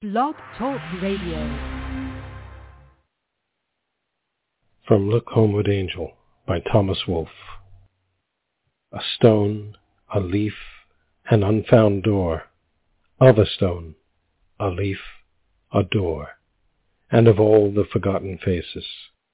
Blog Talk Radio. From Look Homeward Angel by Thomas Wolfe. A stone, a leaf, an unfound door. Of a stone, a leaf, a door, and of all the forgotten faces.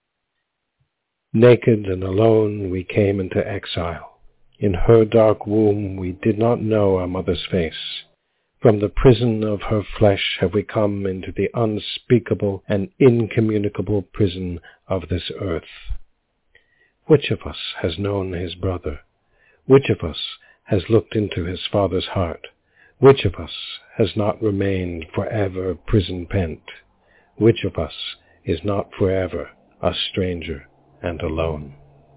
Naked and alone we came into exile. In her dark womb we did not know our mother's face. From the prison of her flesh have we come into the unspeakable and incommunicable prison of this earth. Which of us has known his brother? Which of us has looked into his father's heart? Which of us has not remained forever prison pent? Which of us is not forever a stranger and alone?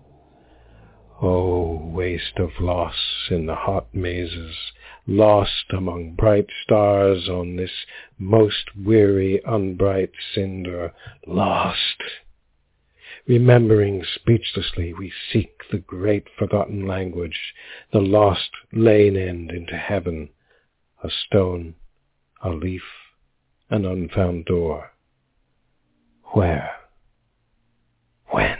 Oh, waste of loss in the hot mazes, lost among bright stars on this most weary, unbright cinder, lost. Remembering speechlessly we seek the great forgotten language, the lost lane end into heaven, a stone, a leaf, an unfound door. Where? When?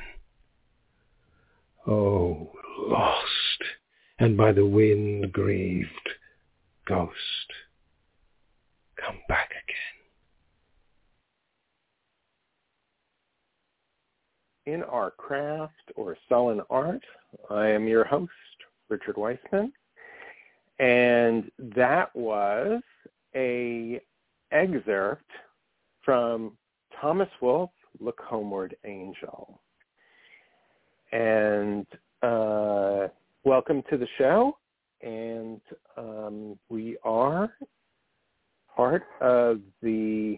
Oh, lost, and by the wind grieved, ghost, come back again. In our craft or sullen art, I am your host, Richard Weissman, and that was a excerpt from Thomas Wolfe, Look Homeward Angel. And welcome to the show, and we are part of the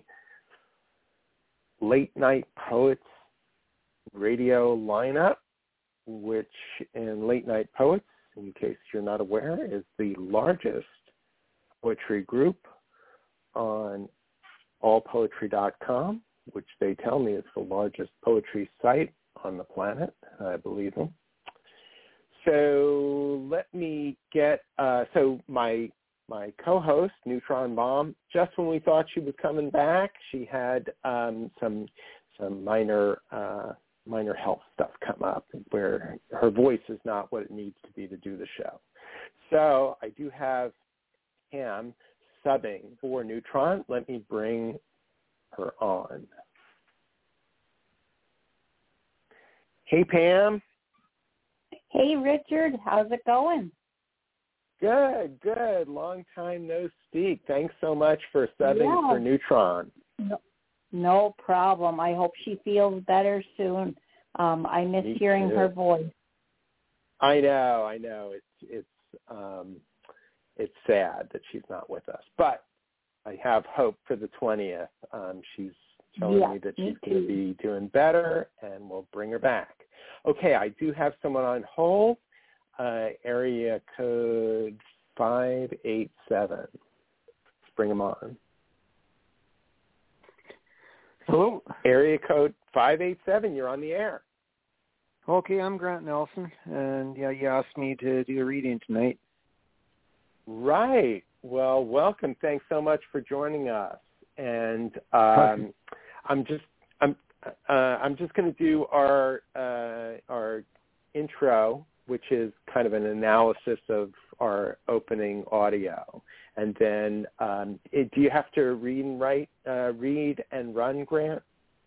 Late Night Poets radio lineup, which in Late Night Poets, in case you're not aware, is the largest poetry group on allpoetry.com, which they tell me is the largest poetry site on the planet. I believe them. So let me get, so my co-host, Neutron Bomb, just when we thought she was coming back, she had some minor health stuff come up where her voice is not what it needs to be to do the show. So I do have Pam subbing for Neutron. Let me bring her on. Hey, Pam. Hey, Richard. How's it going? Good. Long time no speak. Thanks so much for subbing for Neutron. No problem. I hope she feels better soon. I miss hearing her voice. I know. It's sad that she's not with us, but I have hope for the 20th. She's telling me that she's going to be doing better, and we'll bring her back. Okay, I do have someone on hold. Area code 587. Let's bring him on. Hello. Area code 587. You're on the air. Okay, I'm Grant Nelson, and you asked me to do a reading tonight. Right. Well, welcome. Thanks so much for joining us. And I'm just going to do our intro, which is kind of an analysis of our opening audio. And then, do you have to read and run, Grant?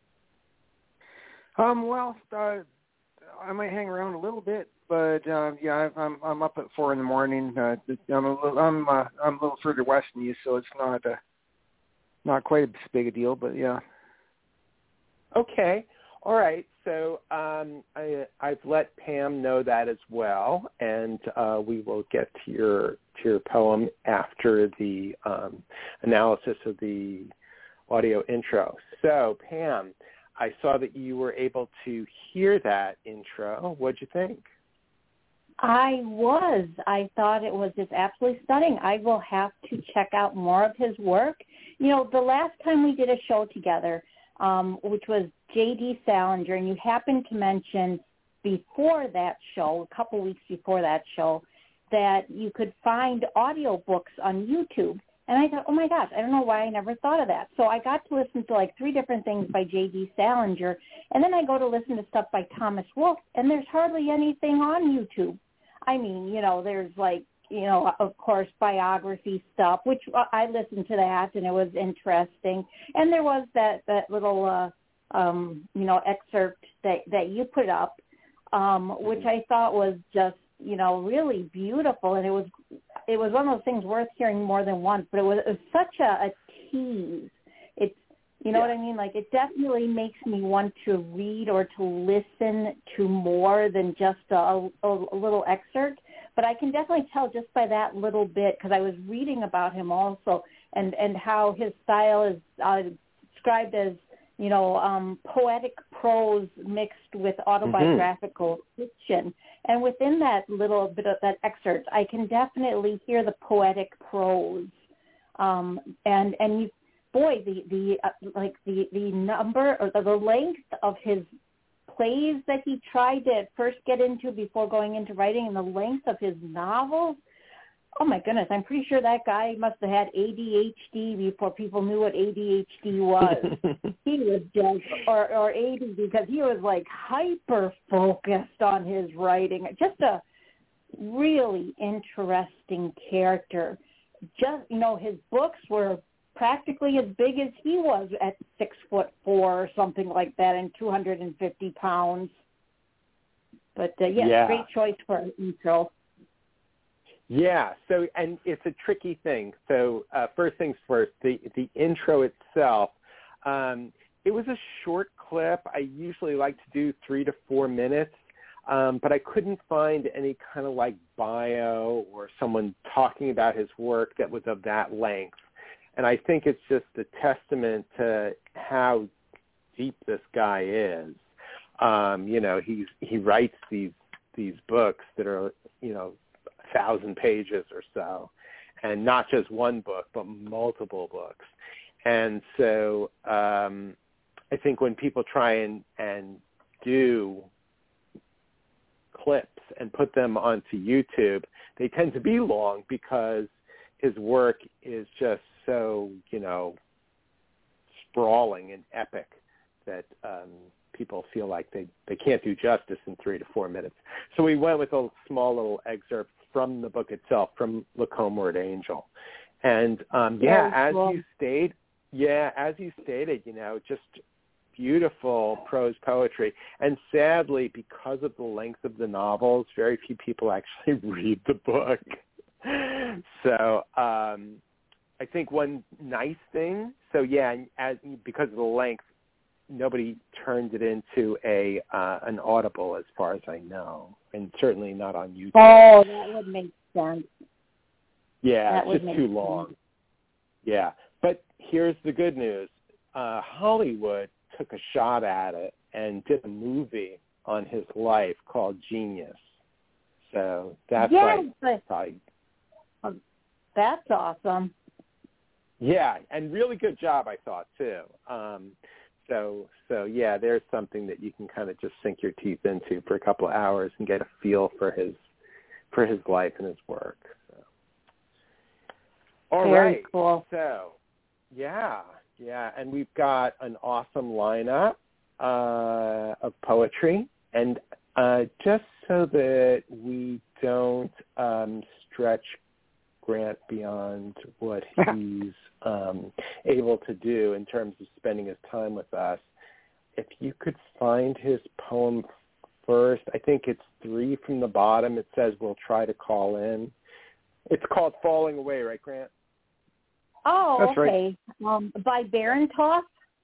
I might hang around a little bit, but I'm up at 4 in the morning. I'm a little further west than you, so it's not quite as big a deal, but yeah. Okay. All right. So I've let Pam know that as well, and we will get to your poem after the analysis of the audio intro. So, Pam, I saw that you were able to hear that intro. What'd you think? I was. I thought it was just absolutely stunning. I will have to check out more of his work. You know, the last time we did a show together, which was J.D. Salinger, and you happened to mention before that show, a couple weeks before that show, that you could find audiobooks on YouTube. And I thought, oh, my gosh, I don't know why I never thought of that. So I got to listen to like 3 different things by J.D. Salinger, and then I go to listen to stuff by Thomas Wolfe, and there's hardly anything on YouTube. I mean, there's like, of course, biography stuff, which I listened to that, and it was interesting. And there was that little, excerpt that you put up, which I thought was just, really beautiful. And it was one of those things worth hearing more than once, but it was such a tease. It's, what I mean? Like, it definitely makes me want to read or to listen to more than just a little excerpt. But I can definitely tell just by that little bit, because I was reading about him also, and how his style is described as, poetic prose mixed with autobiographical fiction. And within that little bit of that excerpt, I can definitely hear the poetic prose. And you, boy, the number or the length of his plays that he tried to first get into before going into writing, and the length of his novels. Oh my goodness, I'm pretty sure that guy must have had ADHD before people knew what ADHD was. He was just, or AD, because he was like hyper focused on his writing. Just a really interesting character. Just, his books were practically as big as he was at 6'4" or something like that, and 250 pounds. But great choice for an intro. Yeah, so, and it's a tricky thing. So first things first, the intro itself, it was a short clip. I usually like to do 3 to 4 minutes, but I couldn't find any kind of like bio or someone talking about his work that was of that length. And I think it's just a testament to how deep this guy is. He writes these books that are, 1,000 pages or so, and not just one book, but multiple books. And so I think when people try and do clips and put them onto YouTube, they tend to be long because his work is just so, sprawling and epic that people feel like they can't do justice in 3 to 4 minutes. So we went with a small little excerpt from the book itself, from Look Homeward, Angel. And as you stated, just beautiful prose poetry. And sadly, because of the length of the novels, very few people actually read the book. So I think one nice thing, because of the length, nobody turned it into an Audible, as far as I know, and certainly not on YouTube. Oh, that would make sense. Yeah, it's just too long. Yeah, but here's the good news. Hollywood took a shot at it and did a movie on his life called Genius. So that's that's awesome. Yeah, and really good job, I thought, too. So there's something that you can kind of just sink your teeth into for a couple of hours and get a feel for his life and his work. So. All Very right. Cool. So, and we've got an awesome lineup of poetry, and just so that we don't stretch Grant beyond what he's able to do in terms of spending his time with us, if you could find his poem first, I think it's 3 from the bottom. It says, "We'll try to call in." It's called Falling Away, right, Grant? Oh, that's okay. Right. By Barentoff?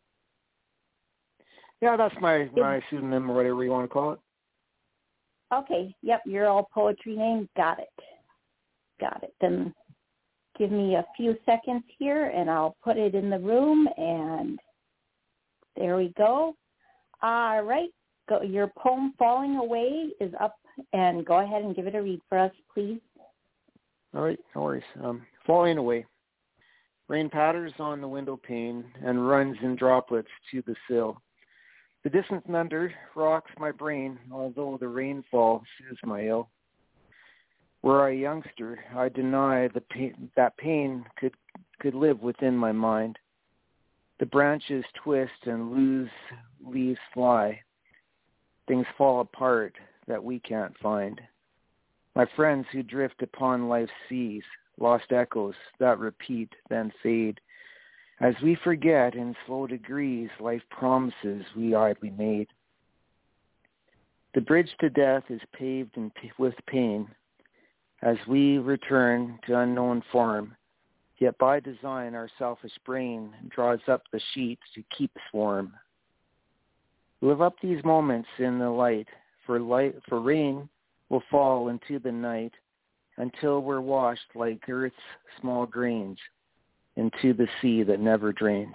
Yeah, that's my pseudonym or whatever you want to call it. Okay, yep, your old poetry name. Got it. Then give me a few seconds here, and I'll put it in the room, and there we go. All right, your poem Falling Away is up, and go ahead and give it a read for us, please. All right, no worries. Falling Away. Rain patters on the window pane and runs in droplets to the sill. The distant thunder rocks my brain, although the rainfall soothes my ill. Were I a youngster, I deny that pain could could live within my mind. The branches twist and loose leaves fly. Things fall apart that we can't find. My friends who drift upon life's seas, lost echoes that repeat then fade. As we forget in slow degrees life promises we idly made. The bridge to death is paved with pain as we return to unknown form, yet by design our selfish brain draws up the sheets to keep us warm. Live up these moments in the light, for rain will fall into the night until we're washed like earth's small grains into the sea that never drains.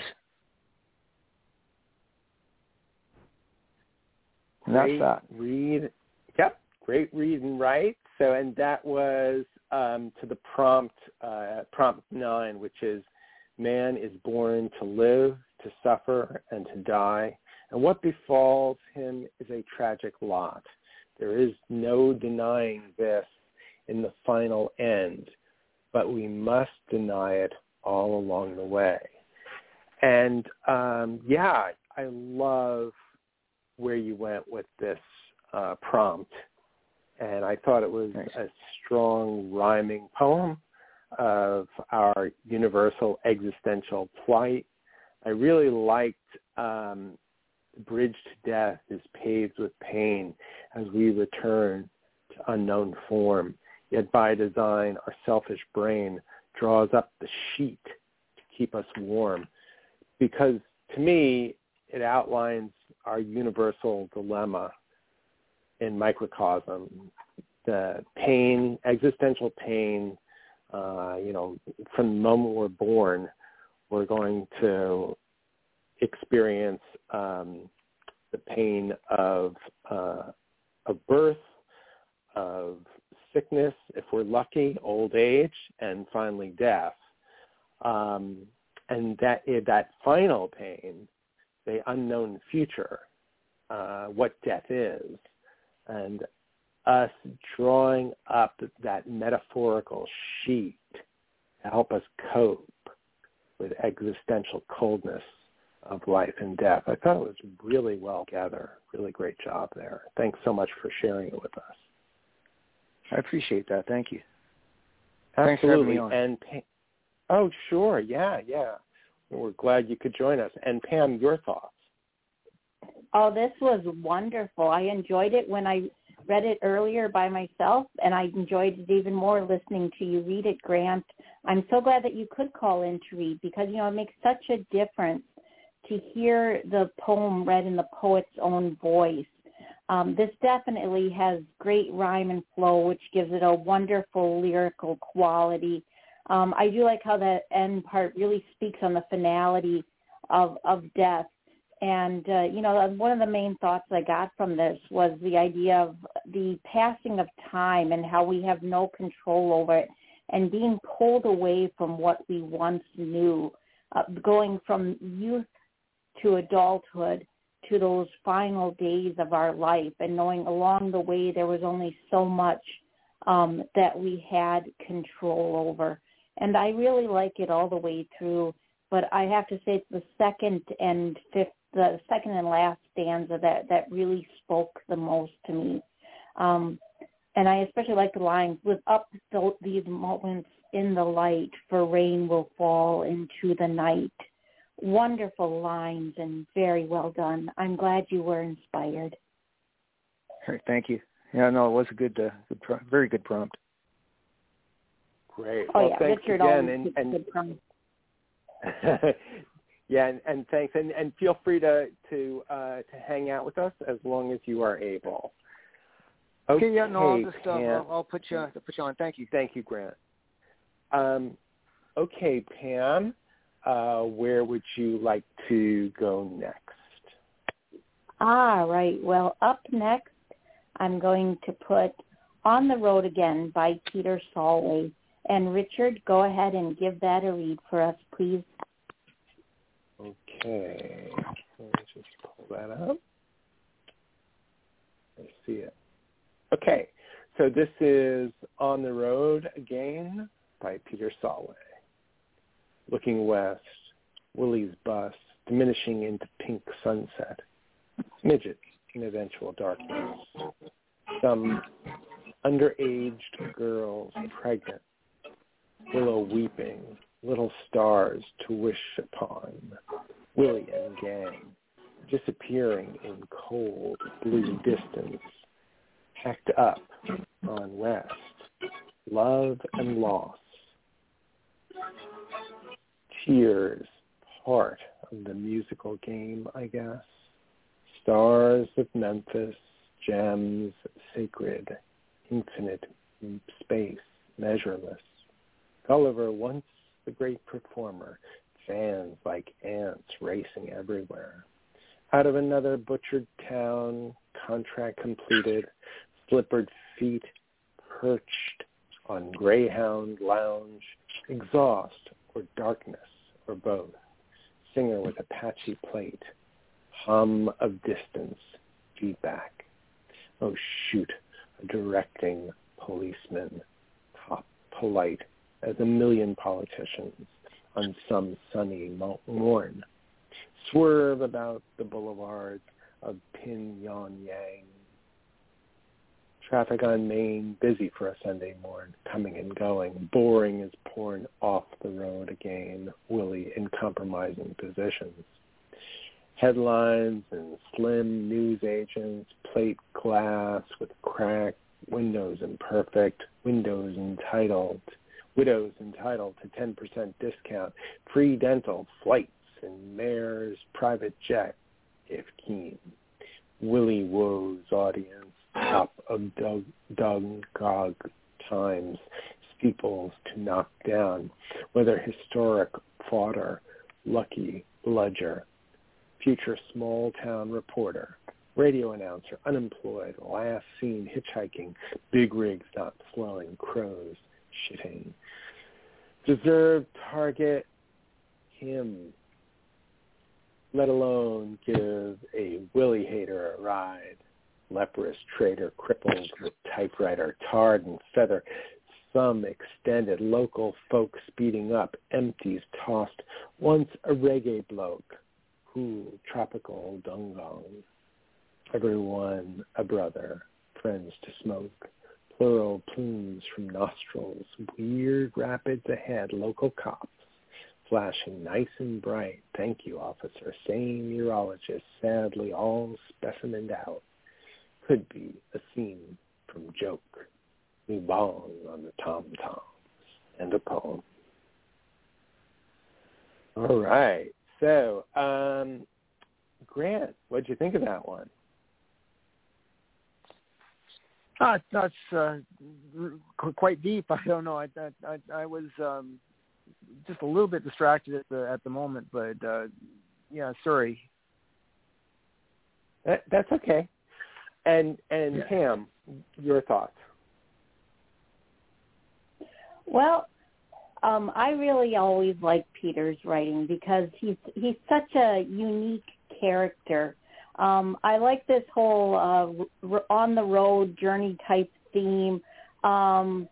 And that's that. Great read and write. So, and that was to the prompt 9, which is, man is born to live, to suffer, and to die, and what befalls him is a tragic lot. There is no denying this in the final end, but we must deny it all along the way. And I love where you went with this prompt. And I thought it was a strong rhyming poem of our universal existential plight. I really liked the bridge to death is paved with pain as we return to unknown form. Yet by design, our selfish brain draws up the sheet to keep us warm. Because to me, it outlines our universal dilemma in microcosm, the pain, existential pain, from the moment we're born, we're going to experience the pain of birth, of sickness, if we're lucky, old age, and finally death. And that final pain, the unknown future, what death is, and us drawing up that metaphorical sheet to help us cope with existential coldness of life and death. I thought it was really well gathered. Really great job there. Thanks so much for sharing it with us. I appreciate that. Thank you. Absolutely. Thanks for having me on. Oh, sure. Yeah. We're glad you could join us. And Pam, your thoughts? Oh, this was wonderful. I enjoyed it when I read it earlier by myself, and I enjoyed it even more listening to you read it, Grant. I'm so glad that you could call in to read because, it makes such a difference to hear the poem read in the poet's own voice. This definitely has great rhyme and flow, which gives it a wonderful lyrical quality. I do like how that end part really speaks on the finality of death. And, one of the main thoughts I got from this was the idea of the passing of time and how we have no control over it and being pulled away from what we once knew, going from youth to adulthood to those final days of our life and knowing along the way there was only so much that we had control over. And I really like it all the way through, but I have to say it's the second and last stanza that really spoke the most to me. And I especially like the lines, with up these moments in the light, for rain will fall into the night. Wonderful lines and very well done. I'm glad you were inspired. All right, thank you. Yeah, no, it was a very good prompt. Great. Oh, well, yeah, thanks Richard again. And good prompt. Yeah, and thanks, and feel free to hang out with us as long as you are able. Okay, yeah, no, I'll just Pam. I'll put you on. Thank you. Thank you, Grant. Okay, Pam, where would you like to go next? All right. Well, up next, I'm going to put On the Road Again by Peter Solway. And Richard, go ahead and give that a read for us, please. Okay. Let me just pull that up. I see it. Okay. So this is On the Road Again by Peter Solway. Looking west, Willie's bus diminishing into pink sunset. Midget in eventual darkness. Some underaged girls pregnant. Willow weeping, little stars to wish upon. Willie and gang disappearing in cold blue distance. Packed up on west. Love and loss. Tears, part of the musical game, I guess. Stars of Memphis, gems, sacred, infinite space, measureless. Gulliver, once the great performer, fans like ants racing everywhere. Out of another butchered town, contract completed, slippered feet perched on Greyhound Lounge, exhaust or darkness or both. Singer with Apache plate, hum of distance, feedback. Oh shoot, a directing policeman, top polite as a million politicians on some sunny morn. Swerve about the boulevards of Pyongyang. Traffic on Main, busy for a Sunday morn, coming and going, boring as porn off the road again, Willie in compromising positions. Headlines and slim news agents, plate glass with cracked windows imperfect, widows entitled to 10% discount, free dental, flights, and mayor's private jet, if keen. Willie Woe's audience, top of Doug Gog Times, steeples to knock down, whether historic fodder, lucky bludger, future small-town reporter, radio announcer, unemployed, last seen hitchhiking, big rigs not slowing, crows shitting. Deserved target him, let alone give a Willie hater a ride. Leprous trader crippled with typewriter, tarred and feather, some extended, local folk speeding up, empties tossed, once a reggae bloke, cool, tropical dungong. Everyone a brother, friends to smoke, plural plumes from nostrils, weird rapids ahead, local cops, flashing nice and bright, thank you, officer, sane urologist, sadly all specimened out. Could be a scene from Joke, New Bong on the tom-toms, and a poem. All right. So, Grant, what'd you think of that one? That's quite deep. I don't know. I was just a little bit distracted at the moment, but yeah, sorry. That's okay. And yeah. Pam, your thoughts? Well, I really always like Peter's writing because he's such a unique character. I like this whole on the road journey type theme. And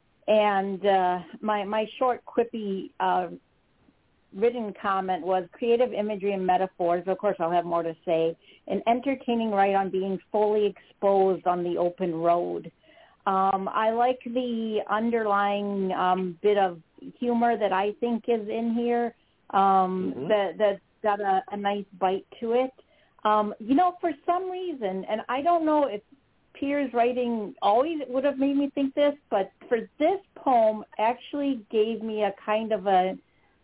my short quippy written comment was creative imagery and metaphors. Of course, I'll have more to say. An entertaining write on being fully exposed on the open road. I like the underlying bit of humor that I think is in here. That's got a nice bite to it. For some reason, and I don't know if Peter's writing always would have made me think this, but for this poem actually gave me a kind of an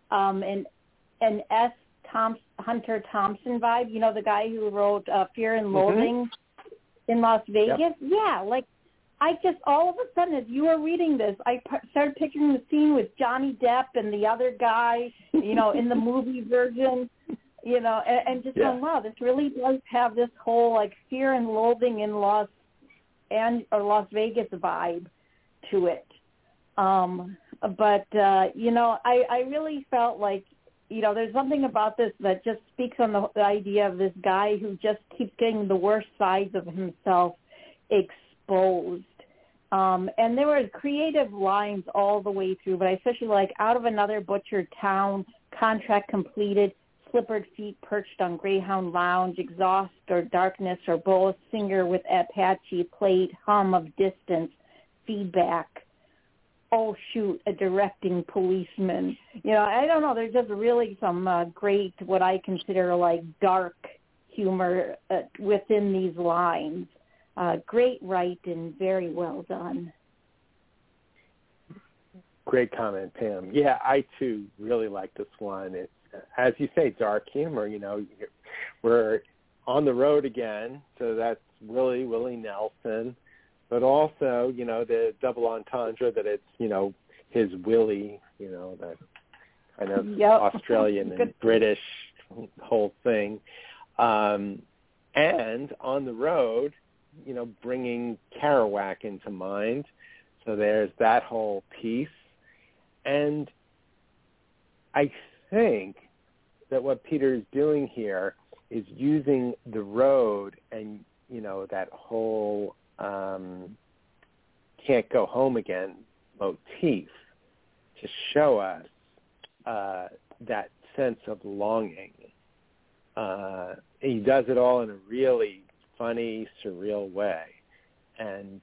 S. Hunter Thompson vibe. You know, the guy who wrote Fear and Loathing in Las Vegas? Yep. Yeah, like I just all of a sudden as you were reading this, I started picturing the scene with Johnny Depp and the other guy, in the movie version. And just going, wow, this really does have this whole like Fear and Loathing in Las Vegas vibe to it. But I really felt like, there's something about this that just speaks on the idea of this guy who just keeps getting the worst sides of himself exposed. And there were creative lines all the way through, but I especially like out of another butchered town, contract completed, slippered feet perched on Greyhound Lounge, exhaust or darkness or both, singer with Apache plate, hum of distance, feedback. Oh, shoot, a directing policeman. You know, I don't know. There's just really some great, what I consider like dark humor within these lines. Great writing, very well done. Great comment, Pam. Yeah, I too really like this one. It's, as you say, dark humor. You know, we're on the road again, so that's Willie Nelson, but also, you know, the double entendre that it's, you know, his Willie, you know, that kind of Australian and British whole thing, and on the road, you know, bringing Kerouac into mind. So there's that whole piece. And I think that what Peter is doing here is using the road and, you know, that whole can't go home again motif to show us that sense of longing. He does it all in a really funny, surreal way. And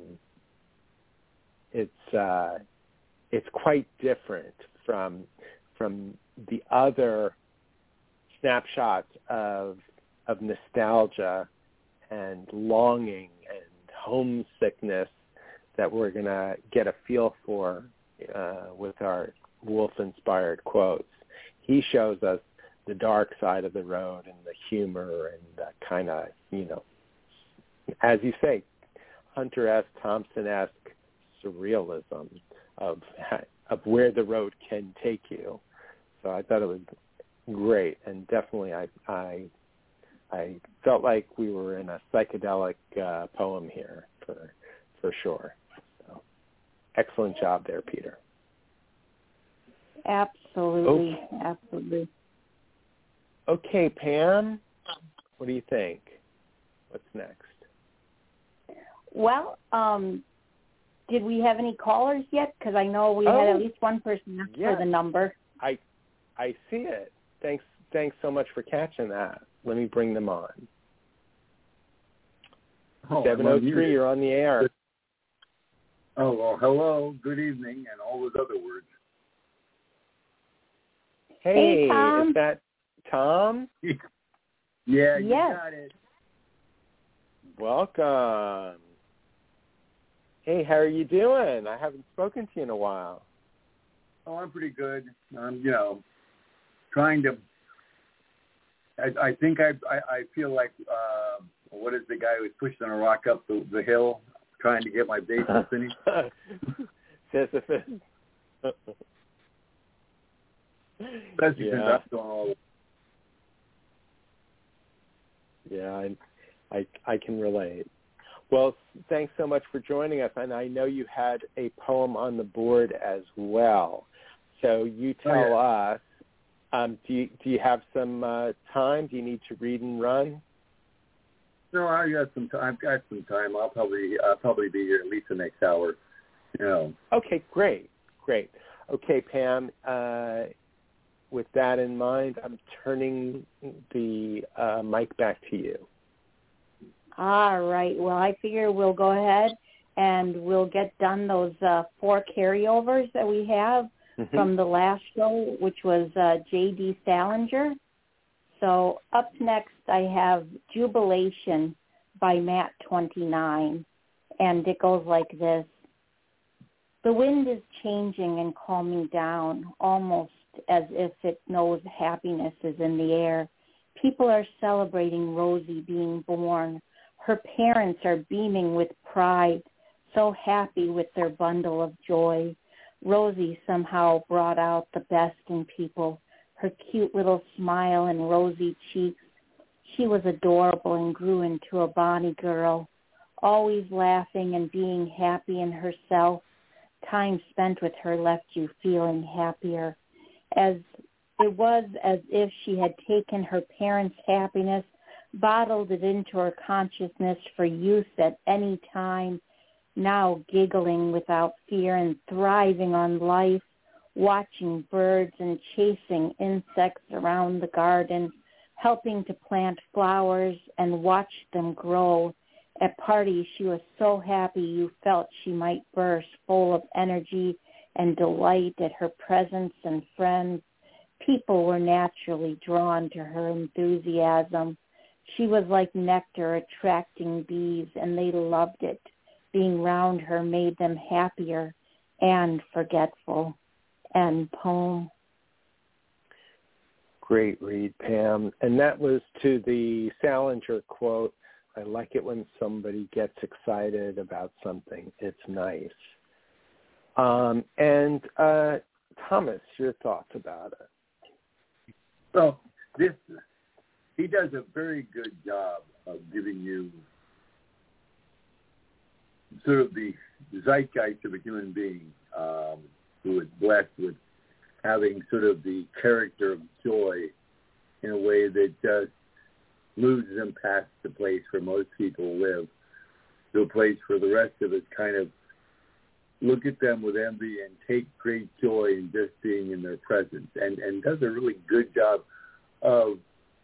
it's quite different from the other snapshots of nostalgia and longing and homesickness that we're going to get a feel for with our Woolf-inspired quotes. He shows us the dark side of the road and the humor and the kind of, you know, as you say, Hunter-esque, Thompson-esque surrealism of where the road can take you. So I thought it was great, and definitely I felt like we were in a psychedelic poem here for sure. So excellent job there, Peter. Absolutely, absolutely. Okay, Pam, what do you think? What's next? Well, did we have any callers yet? Because I know we had at least one person ask for the number. I see it. Thanks so much for catching that. Let me bring them on. 703, you're on the air. Oh, well, hello, good evening, and all those other words. Hey, Tom. Is that Tom? Yeah, you got it. Welcome. Hey, how are you doing? I haven't spoken to you in a while. Oh, I'm pretty good. You know, trying to. I think I feel like what is the guy who's pushing a rock up the hill, trying to get my basement finished? Sisyphus. Especially since I'm doing all. Yeah, I can relate. Well, thanks so much for joining us, and I know you had a poem on the board as well. So you tell us. Do you have some time? Do you need to read and run? No, I've got some time. I'll probably be here at least the next hour. You know. Okay, great. Okay, Pam. With that in mind, I'm turning the mic back to you. All right. Well, I figure we'll go ahead and we'll get done those 4 carryovers that we have from the last show, which was J.D. Salinger. So up next, I have Jubilation by Matt 29, and it goes like this. The wind is changing and calming down, almost as if it knows happiness is in the air. People are celebrating Rosie being born. Her parents are beaming with pride, so happy with their bundle of joy. Rosie somehow brought out the best in people, her cute little smile and rosy cheeks. She was adorable and grew into a bonny girl, always laughing and being happy in herself. Time spent with her left you feeling happier, as it was as if she had taken her parents' happiness, bottled it into her consciousness for use at any time, now giggling without fear and thriving on life, watching birds and chasing insects around the garden, helping to plant flowers and watch them grow. At parties, she was so happy you felt she might burst, full of energy and delight at her presence and friends. People were naturally drawn to her enthusiasm. She was like nectar attracting bees, and they loved it. Being round her made them happier and forgetful. End poem. Great read, Pam. And that was to the Salinger quote, I like it when somebody gets excited about something. It's nice. And Thomas, your thoughts about it? Well, he does a very good job of giving you sort of the zeitgeist of a human being who is blessed with having sort of the character of joy in a way that just moves them past the place where most people live to a place where the rest of us kind of look at them with envy and take great joy in just being in their presence, and does a really good job of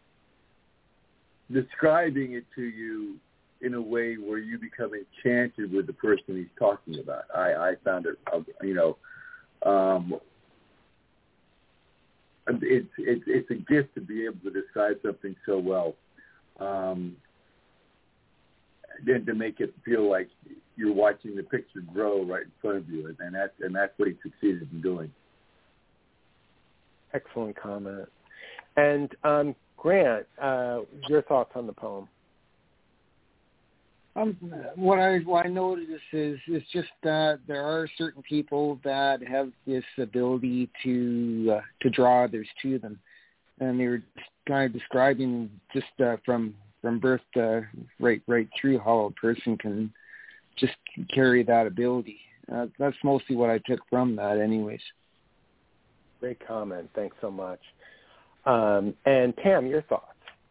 describing it to you in a way where you become enchanted with the person he's talking about. I found it, it's a gift to be able to describe something so well, then to make it feel like you're watching the picture grow right in front of you, and that's what he succeeded in doing. Excellent comment. And Grant, your thoughts on the poem? What I noticed is just that there are certain people that have this ability to draw others to them, and they were kind of describing just from birth right through how a person can just carry that ability. That's mostly what I took from that, anyways. Great comment. Thanks so much. And Pam, your thoughts?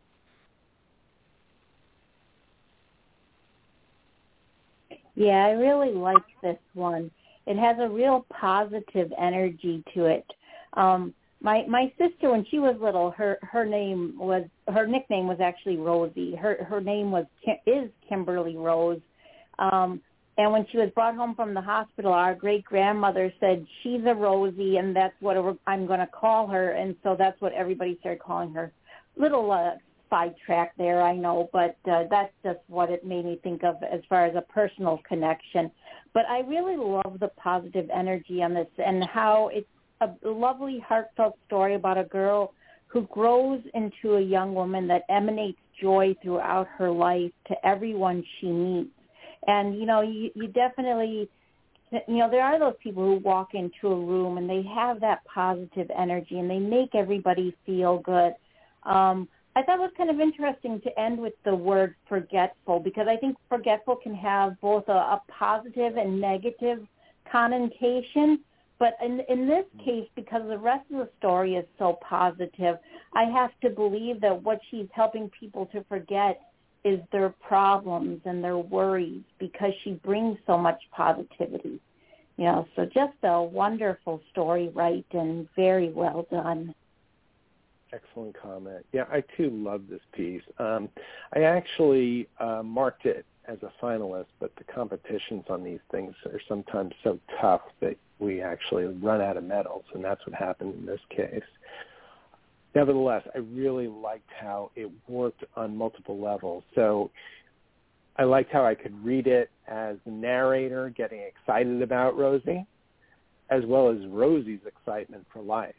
Yeah, I really like this one. It has a real positive energy to it. My sister, when she was little, her nickname was actually Rosie. Her name is Kimberly Rose. And when she was brought home from the hospital, our great grandmother said, "She's a Rosie, and that's what I'm going to call her." And so that's what everybody started calling her. Little sidetrack there, I know, but that's just what it made me think of as far as a personal connection. But I really love the positive energy on this and how it's a lovely, heartfelt story about a girl who grows into a young woman that emanates joy throughout her life to everyone she meets. And, you definitely, there are those people who walk into a room and they have that positive energy and they make everybody feel good. I thought it was kind of interesting to end with the word forgetful, because I think forgetful can have both a positive and negative connotation. But in this case, because the rest of the story is so positive, I have to believe that what she's helping people to forget is their problems and their worries, because she brings so much positivity. So just a wonderful story, right, and very well done. Excellent comment. Yeah, I too love this piece. I actually marked it as a finalist, but the competitions on these things are sometimes so tough that we actually run out of medals, and that's what happened in this case. Nevertheless, I really liked how it worked on multiple levels. So I liked how I could read it as the narrator getting excited about Rosie, as well as Rosie's excitement for life.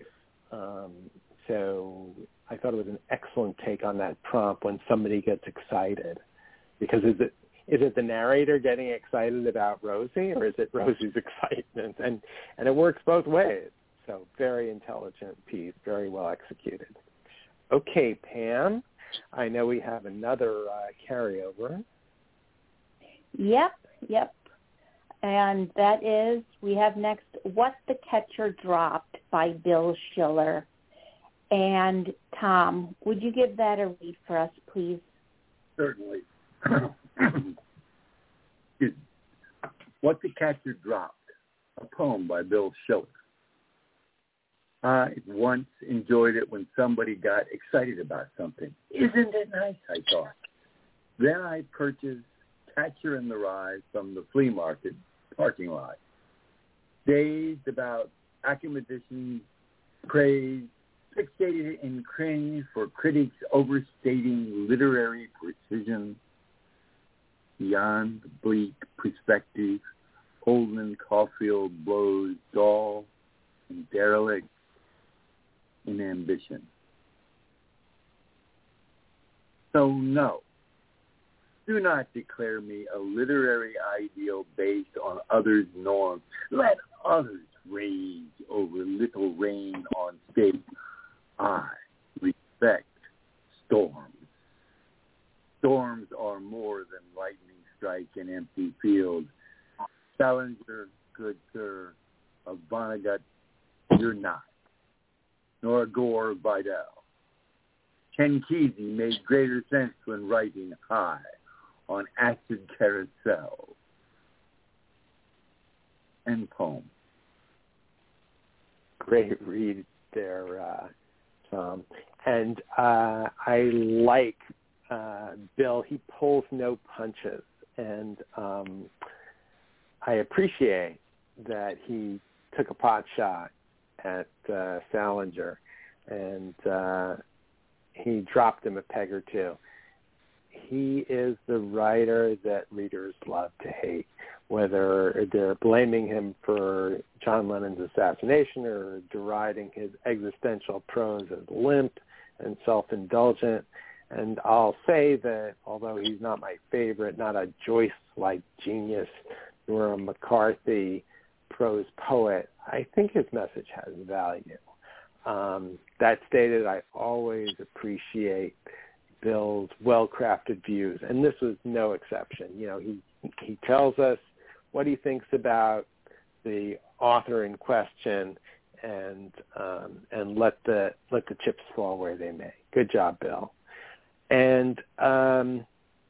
So I thought it was an excellent take on that prompt when somebody gets excited. Because is it the narrator getting excited about Rosie, or is it Rosie's excitement? And it works both ways. So very intelligent piece, very well executed. Okay, Pam, I know we have another carryover. Yep. And that is, we have next, What the Catcher Dropped by Bill Schiller. And Tom, would you give that a read for us, please? Certainly. What the Catcher Dropped, a poem by Bill Schiller. I once enjoyed it when somebody got excited about something. Isn't it nice, I thought. Then I purchased Catcher in the Rye from the flea market parking lot. Dazed about academicians' praise, fixated in cringe for critics overstating literary precision. Beyond the bleak perspective, Holden Caulfield blows dull and derelict in ambition. So no, do not declare me a literary ideal based on others' norms. Let others rage over little rain on stage. I respect storms. Storms are more than lightning strike in empty fields. Salinger, good sir, of Vonnegut, you're not. Nor Gore Vidal. Ken Kesey made greater sense when writing high on acid carousel. End poem. Great read there, Tom. And I like Bill. He pulls no punches. And I appreciate that he took a pot shot at Salinger, and he dropped him a peg or two. He is the writer that readers love to hate, whether they're blaming him for John Lennon's assassination or deriding his existential prose as limp and self-indulgent. And I'll say that although he's not my favorite, not a Joyce-like genius nor a McCarthy prose poet, I think his message has value. That stated, I always appreciate Bill's well-crafted views, and this was no exception. You know, he tells us what he thinks about the author in question, and let the chips fall where they may. Good job, Bill. And Pam,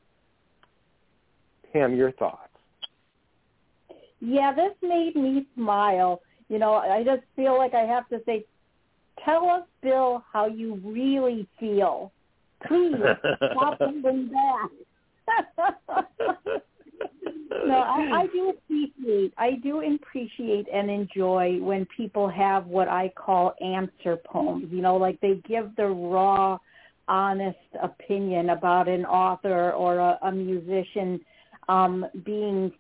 your thoughts? Yeah, this made me smile. You know, I just feel like I have to say, tell us, Bill, how you really feel. Please, stop holding back. No, I do appreciate and enjoy when people have what I call answer poems. You know, like they give the raw, honest opinion about an author or a musician being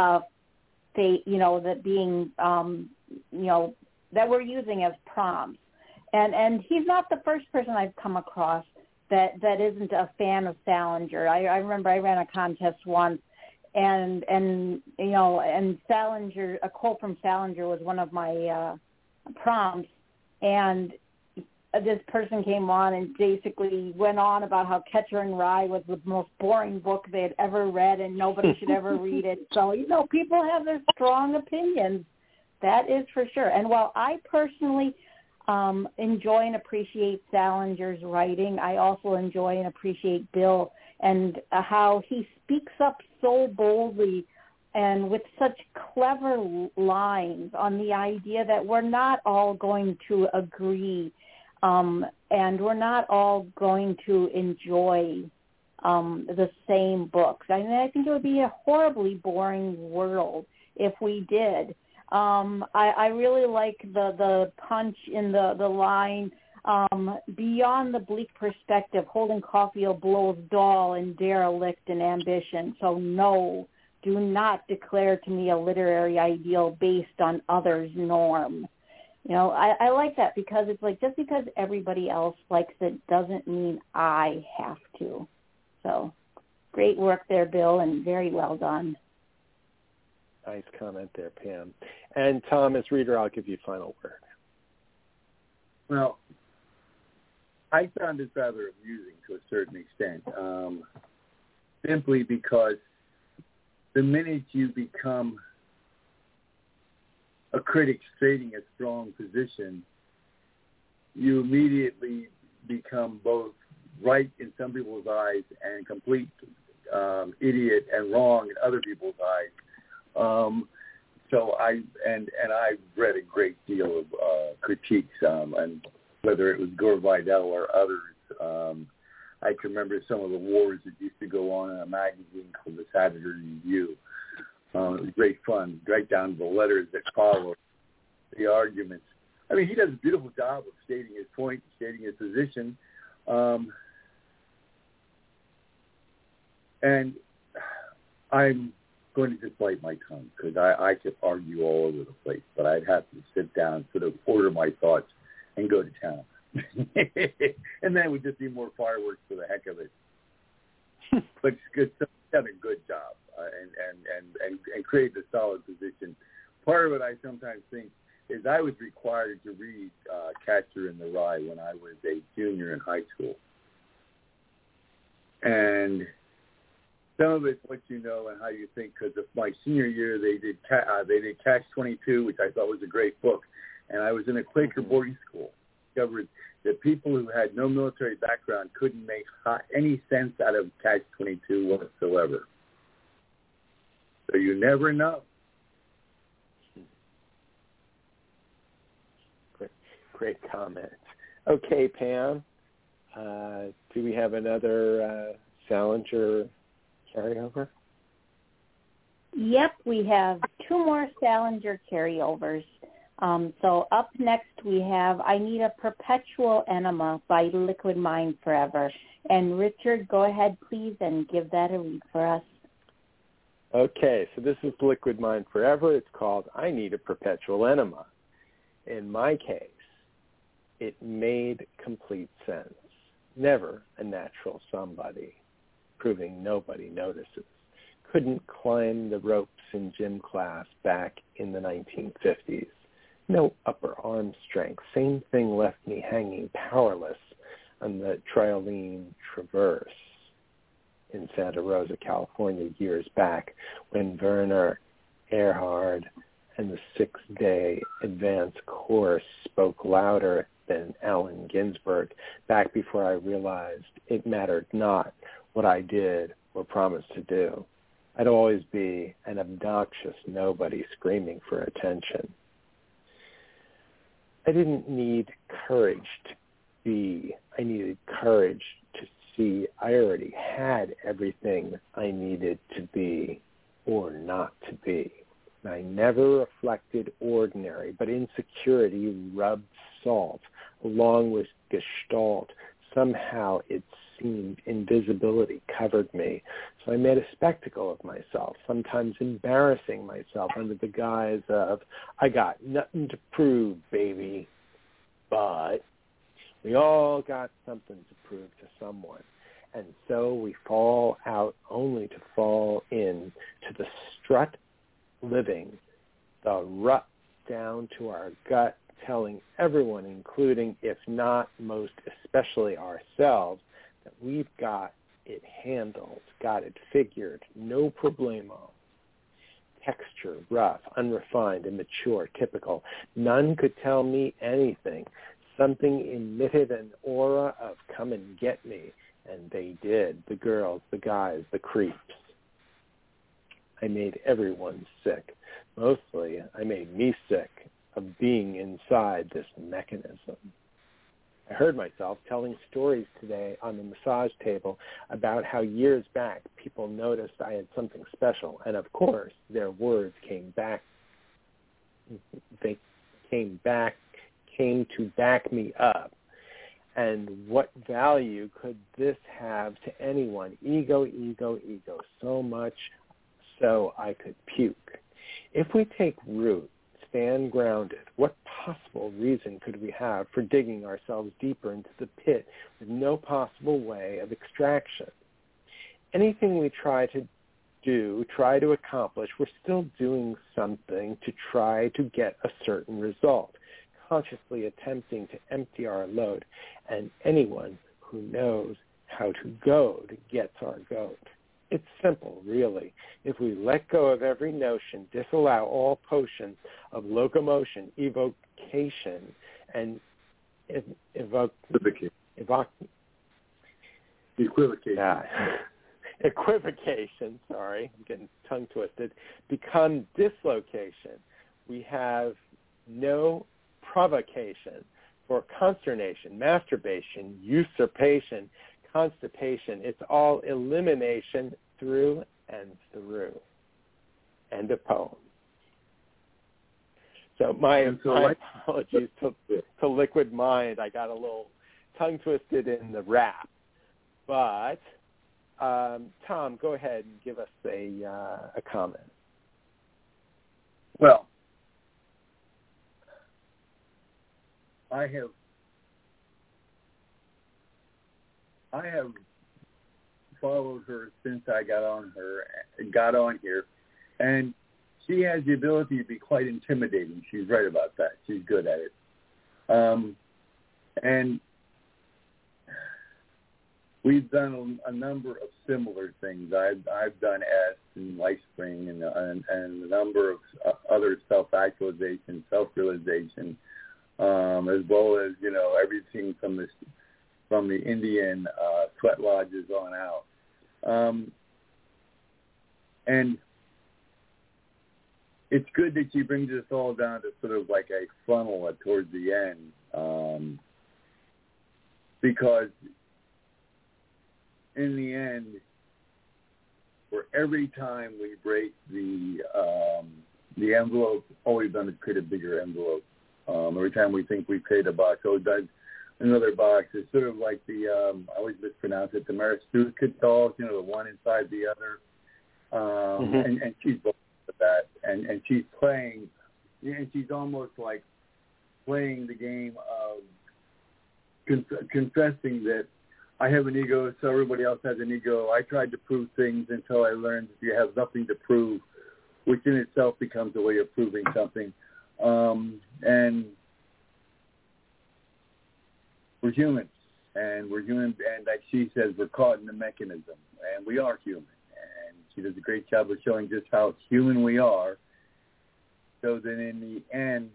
that we're using as prompts. And he's not the first person I've come across that isn't a fan of Salinger. I remember I ran a contest once, and Salinger, a quote from Salinger was one of my prompts, and this person came on and basically went on about how Catcher in Rye was the most boring book they had ever read and nobody should ever read it. So, you know, people have their strong opinions. That is for sure. And while I personally enjoy and appreciate Salinger's writing, I also enjoy and appreciate Bill and how he speaks up so boldly and with such clever lines on the idea that we're not all going to agree and we're not all going to enjoy the same books. I mean, I think it would be a horribly boring world if we did. I really like the punch in the line, beyond the bleak perspective, Holden Caulfield blows dull and derelict in ambition. So no, do not declare to me a literary ideal based on others' norm. You know, I like that because it's like just because everybody else likes it doesn't mean I have to. So great work there, Bill, and very well done. Nice comment there, Pam. And Tom, as reader, I'll give you final word. Well, I found it rather amusing to a certain extent, simply because the minute you become a critic stating a strong position, you immediately become both right in some people's eyes and complete idiot and wrong in other people's eyes. So I've read a great deal of critiques, and whether it was Gore Vidal or others. I can remember some of the wars that used to go on in a magazine called the Saturday Review. It was great fun, right down to the letters that follow the arguments. I mean, he does a beautiful job of stating his point, stating his position. And I'm going to just bite my tongue because I could argue all over the place, but I'd have to sit down, sort of order my thoughts, and go to town. And then it would just be more fireworks for the heck of it. But it's good. He's done a good job and created a solid position. Part of it, I sometimes think, is I was required to read Catcher in the Rye when I was a junior in high school. And some of it's what you know and how you think, because of my senior year, they did Catch-22, which I thought was a great book. And I was in a Quaker boarding school. Discovered that people who had no military background couldn't make any sense out of Catch-22 whatsoever. So you never know. Great comment. Okay, Pam, do we have another Salinger carryover? Yep, we have two more Salinger carryovers. So up next we have I Need a Perpetual Enema by Liquid Mind Forever. And Richard, go ahead, please, and give that a read for us. Okay, so this is Liquid Mind Forever. It's called I Need a Perpetual Enema. In my case, it made complete sense. Never a natural somebody, proving nobody notices. Couldn't climb the ropes in gym class back in the 1950s. No upper arm strength. Same thing left me hanging powerless on the Trialine Traverse in Santa Rosa, California, years back when Werner Erhard and the 6-day advanced course spoke louder than Allen Ginsberg, back before I realized it mattered not what I did or promised to do. I'd always be an obnoxious nobody screaming for attention. I didn't need courage to be. I needed courage to see I already had everything I needed to be or not to be. I never reflected ordinary, but insecurity rubbed salt along with gestalt. Somehow it seemed invisibility covered me. So I made a spectacle of myself, sometimes embarrassing myself under the guise of, I got nothing to prove, baby. But we all got something to prove to someone. And so we fall out only to fall in to the strut living, the rut down to our gut, telling everyone, including, if not most especially ourselves, that we've got it handled, got it figured, no problemo. Texture, rough, unrefined, immature, typical. None could tell me anything. Something emitted an aura of come and get me, and they did, the girls, the guys, the creeps. I made everyone sick. Mostly, I made me sick of being inside this mechanism. I heard myself telling stories today on the massage table about how years back people noticed I had something special, and of course their words came back. They came to back me up. And what value could this have to anyone? Ego, ego, ego. So much so I could puke. If we take root, stand grounded, what possible reason could we have for digging ourselves deeper into the pit with no possible way of extraction? Anything we try to do, try to accomplish, we're still doing something to try to get a certain result, consciously attempting to empty our load, and anyone who knows how to goad gets our goat. It's simple, really. If we let go of every notion, disallow all potions of locomotion, evocation, and equivocation. equivocation, sorry, I'm getting tongue twisted, become dislocation. We have no provocation for consternation, masturbation, usurpation, constipation. It's all elimination through and through. End of poem. So my apologies to Liquid Mind. I got a little tongue twisted in the rap. But Tom, go ahead and give us a comment. Well, I have followed her since I got on here, and she has the ability to be quite intimidating. She's right about that. She's good at it. And we've done a number of similar things. I've done S and LifeSpring and a number of other self-actualization, self-realization, as well as everything from the Indian sweat lodges on out. And it's good that she brings us all down to sort of like a funnel towards the end, because in the end, for every time we break the envelope, all we've done is create a bigger envelope. Every time we think we've created a box, we've done another box. It's sort of like I always mispronounce it, the Maristuka dolls, the one inside the other. And she's both of that. And she's playing, and she's almost like playing the game of confessing that I have an ego, so everybody else has an ego. I tried to prove things until I learned that you have nothing to prove, which in itself becomes a way of proving something. And we're human, and like she says, we're caught in the mechanism, and we are human. And she does a great job of showing just how human we are, so that in the end,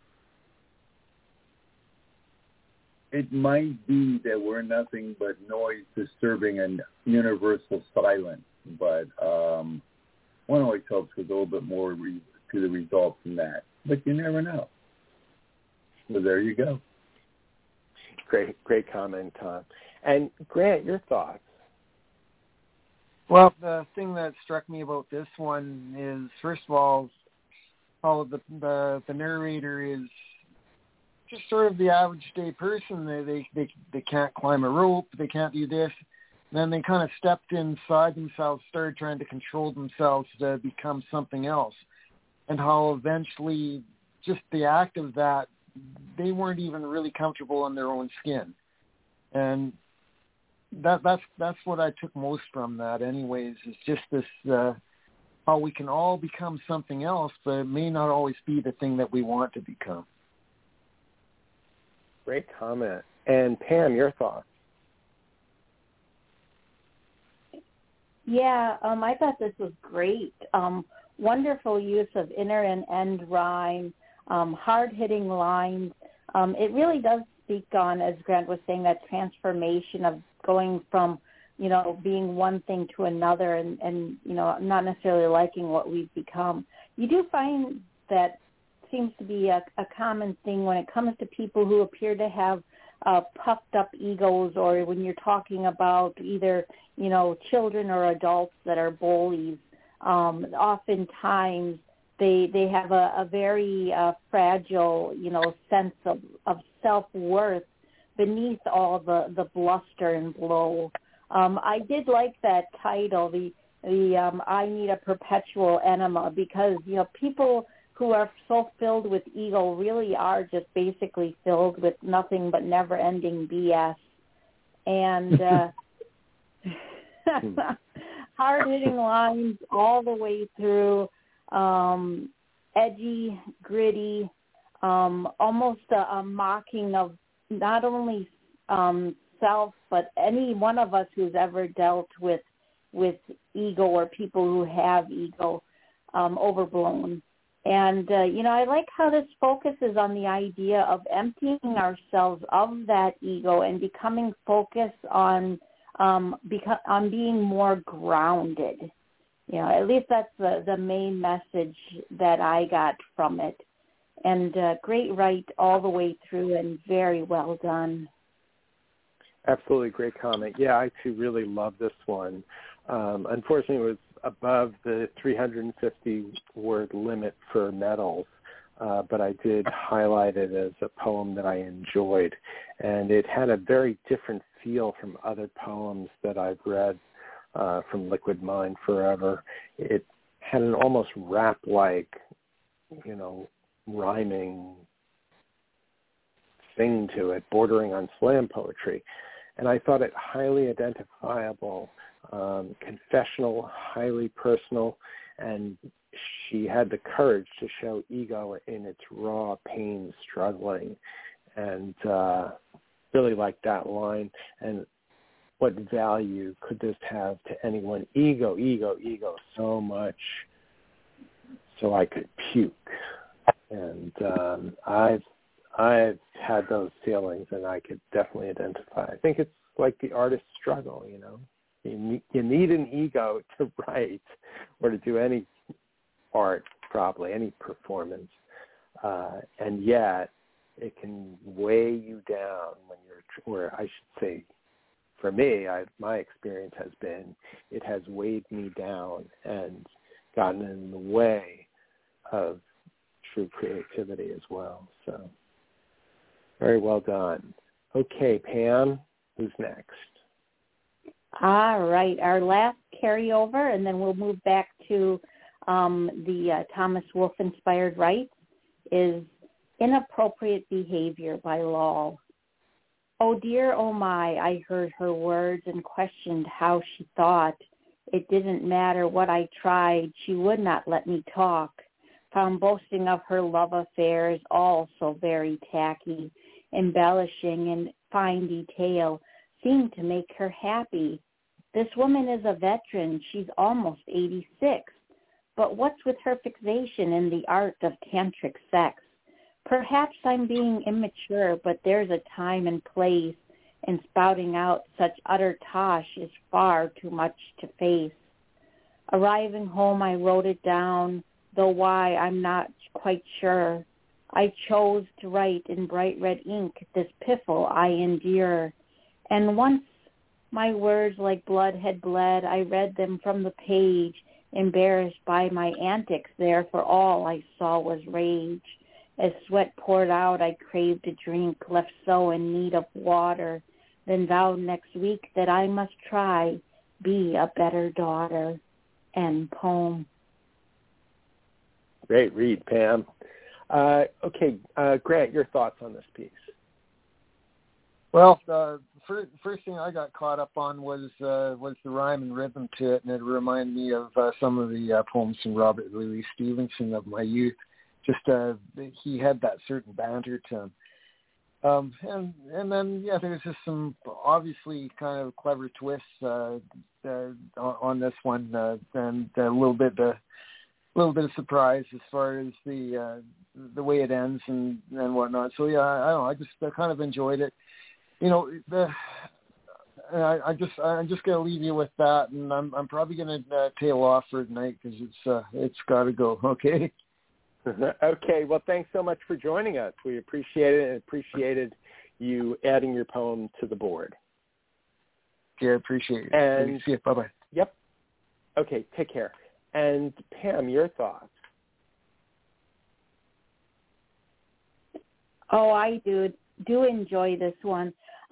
it might be that we're nothing but noise disturbing a universal silence, but one always hopes with a little bit more to the result than that. But you never know. So there you go. Great comment, Tom. And Grant, your thoughts? Well, the thing that struck me about this one is, first of all, how the narrator is just sort of the average day person. They can't climb a rope, they can't do this. And then they kind of stepped inside themselves, started trying to control themselves to become something else. And how eventually just the act of that, they weren't even really comfortable in their own skin. And that's what I took most from that anyways, is just this how we can all become something else, but it may not always be the thing that we want to become. Great comment. And Pam, your thoughts? Yeah, I thought this was great. Wonderful use of inner and end rhyme, hard-hitting lines. It really does speak on, as Grant was saying, that transformation of going from, being one thing to another and not necessarily liking what we've become. You do find that seems to be a common thing when it comes to people who appear to have puffed up egos, or when you're talking about either, children or adults that are bullies. Oftentimes they have a very fragile, sense of self-worth beneath all the bluster and blow. I did like that title, the I Need a Perpetual Enema, because, people who are so filled with ego really are just basically filled with nothing but never-ending BS. And hard-hitting lines all the way through, edgy, gritty, almost a mocking of not only self, but any one of us who's ever dealt with ego or people who have ego overblown. And, I like how this focuses on the idea of emptying ourselves of that ego and becoming focused on because I'm being more grounded. You know, at least that's the main message that I got from it. And great write all the way through and very well done. Absolutely great comment. Yeah, I too really love this one. Unfortunately, it was above the 350-word limit for medals, but I did highlight it as a poem that I enjoyed. And it had a very different feel from other poems that I've read from Liquid Mind Forever. It had an almost rap-like, rhyming thing to it, bordering on slam poetry. And I thought it highly identifiable, confessional, highly personal, and she had the courage to show ego in its raw pain, struggling, and really liked that line. And what value could this have to anyone? Ego, ego, ego, so much so I could puke. And I've had those feelings, and I could definitely identify. I think it's like the artist's struggle, You need an ego to write or to do any art, probably, any performance. And yet it can weigh you down when or I should say, for me, my experience has been it has weighed me down and gotten in the way of true creativity as well. So very well done. Okay, Pam, who's next? All right, our last carryover, and then we'll move back to the Thomas Wolfe-inspired rights, is Inappropriate Behavior by Lal. Oh dear, oh my, I heard her words and questioned how she thought. It didn't matter what I tried, she would not let me talk. Found boasting of her love affairs all so very tacky. Embellishing in fine detail seemed to make her happy. This woman is a veteran. She's almost 86. But what's with her fixation in the art of tantric sex? Perhaps I'm being immature, but there's a time and place, and spouting out such utter tosh is far too much to face. Arriving home, I wrote it down, though why I'm not quite sure. I chose to write in bright red ink this piffle I endure. And once my words like blood had bled, I read them from the page, embarrassed by my antics there, for all I saw was rage. As sweat poured out, I craved a drink, left so in need of water. Then vowed next week that I must try, be a better daughter. End poem. Great read, Pam. Okay, Grant, your thoughts on this piece? Well, the first thing I got caught up on was the rhyme and rhythm to it, and it reminded me of some of the poems from Robert Louis Stevenson of my youth. Just he had that certain banter to him. And then, yeah, there's just some obviously kind of clever twists on this one, and a little bit of surprise as far as the way it ends and whatnot. So yeah, I don't know. I just kind of enjoyed it. I'm just gonna leave you with that, and I'm probably gonna tail off for tonight because it's got to go. Okay. Okay. Well, thanks so much for joining us. We appreciate it and appreciated you adding your poem to the board. Yeah, appreciate it. And see you. Bye-bye. Yep. Okay. Take care. And Pam, your thoughts? Oh, I do enjoy this one.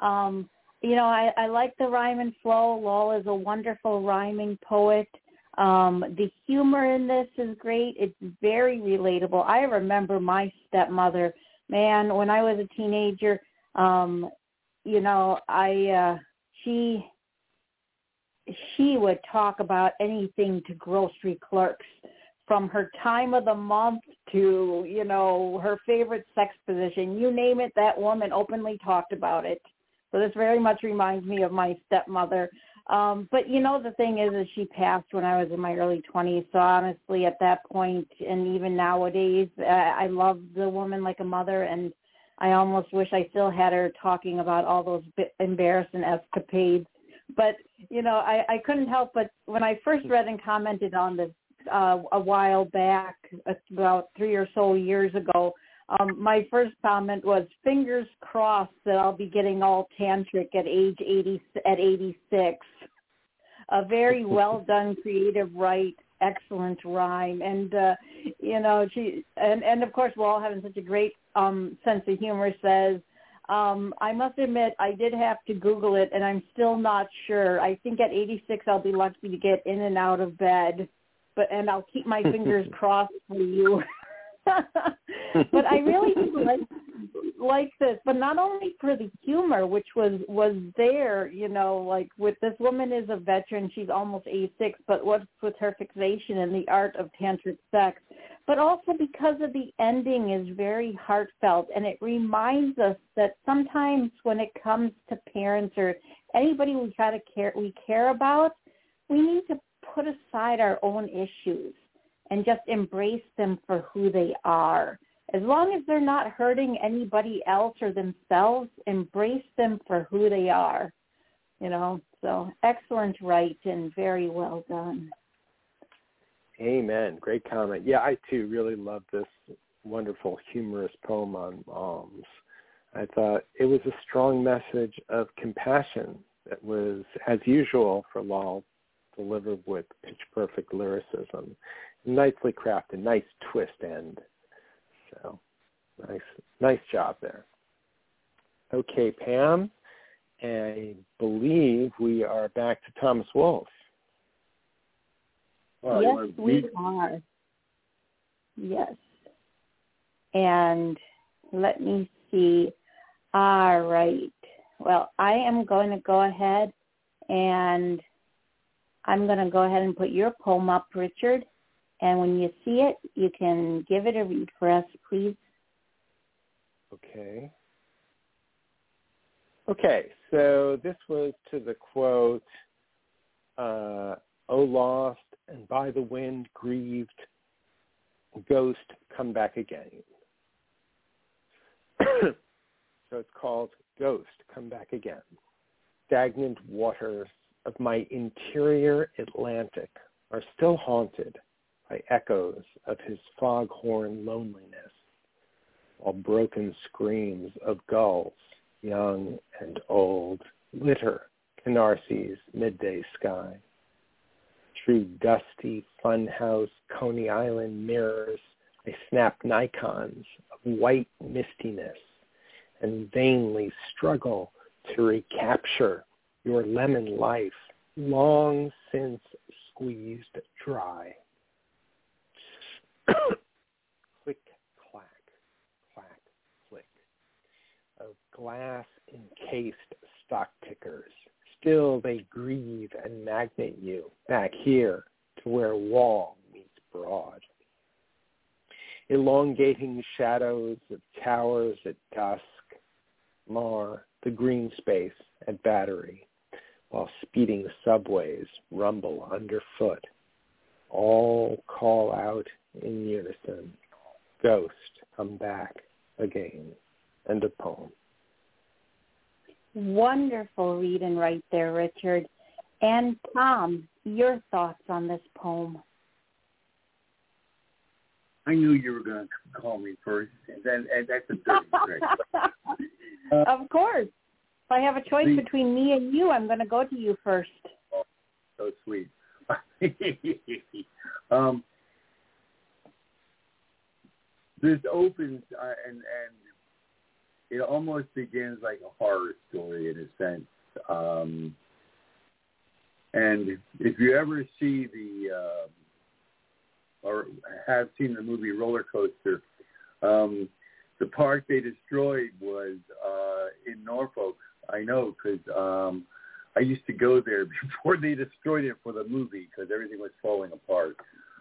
I like the rhyme and flow. Lal is a wonderful rhyming poet. The humor in this is great. It's very relatable. I remember my stepmother, man, when I was a teenager, she would talk about anything to grocery clerks, from her time of the month to, her favorite sex position. You name it, that woman openly talked about it. So this very much reminds me of my stepmother. But, the thing is she passed when I was in my early 20s. So honestly, at that point, and even nowadays, I love the woman like a mother, and I almost wish I still had her talking about all those embarrassing escapades But, I couldn't help but when I first read and commented on this a while back, about 3 or so years ago, my first comment was, fingers crossed that I'll be getting all tantric at age 86. A very well done, creative write, excellent rhyme, and she and of course, we're all having such a great sense of humor. Says, I must admit, I did have to Google it, and I'm still not sure. I think at 86, I'll be lucky to get in and out of bed, and I'll keep my fingers crossed for you. But I really do like this, but not only for the humor, which was there, like with this woman is a veteran, she's almost 86, but what's with her fixation in the art of tantric sex, but also because of the ending is very heartfelt, and it reminds us that sometimes when it comes to parents or anybody we care about, we need to put aside our own issues and just embrace them for who they are. As long as they're not hurting anybody else or themselves, embrace them for who they are. So excellent write and very well done. Amen. Great comment. Yeah, I too really love this wonderful humorous poem on moms. I thought it was a strong message of compassion that was, as usual for Lal, delivered with pitch-perfect lyricism. Nicely crafted, nice twist end. So, nice job there. Okay, Pam, I believe we are back to Thomas Wolfe. Oh, yes, we are. Yes. And let me see. All right. Well, I am going to go ahead and put your poem up, Richard. And when you see it, you can give it a read for us, please. Okay, so this was to the quote, "O lost and by the wind grieved, ghost, come back again." So it's called Ghost, Come Back Again. Stagnant waters of my interior Atlantic are still haunted by echoes of his foghorn loneliness, while broken screams of gulls, young and old, litter Canarसी's midday sky. Through dusty funhouse Coney Island mirrors, I snap Nikons of white mistiness and vainly struggle to recapture your lemon life long since squeezed dry. Click, clack, clack, click of glass-encased stock tickers. Still they grieve and magnet you back here to where wall meets broad. Elongating shadows of towers at dusk mar the green space at Battery, while speeding subways rumble underfoot. All call out in unison, ghost, come back again. End of poem. Wonderful read and write there, Richard. And Tom, your thoughts on this poem? I knew you were going to call me first, and that's a dirty trick. Of course. If I have a choice between me and you, I'm going to go to you first. Oh, so sweet. This opens and it almost begins like a horror story in a sense. And if you ever see or have seen the movie Roller Coaster, the park they destroyed was in Norfolk. I know because I used to go there before they destroyed it for the movie because everything was falling apart.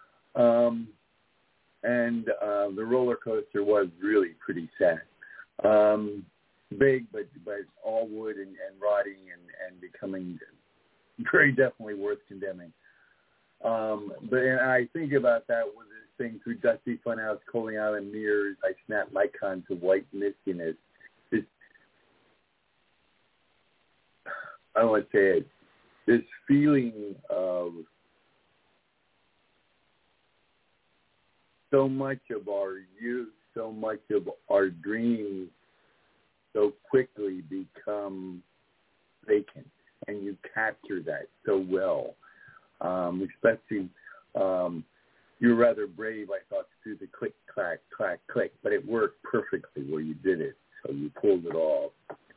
And the roller coaster was really pretty sad. Big, but all wood and rotting and becoming very definitely worth condemning. But and I think about that with this thing through dusty funhouse, Coney Island mirrors. I snap Nikon to white mistiness. I don't want to say it. this feeling of so much of our youth, so much of our dreams so quickly become vacant, and you capture that so well. Especially, you're rather brave, I thought, to do the click, clack, clack, click, but it worked perfectly where you did it, so you pulled it off.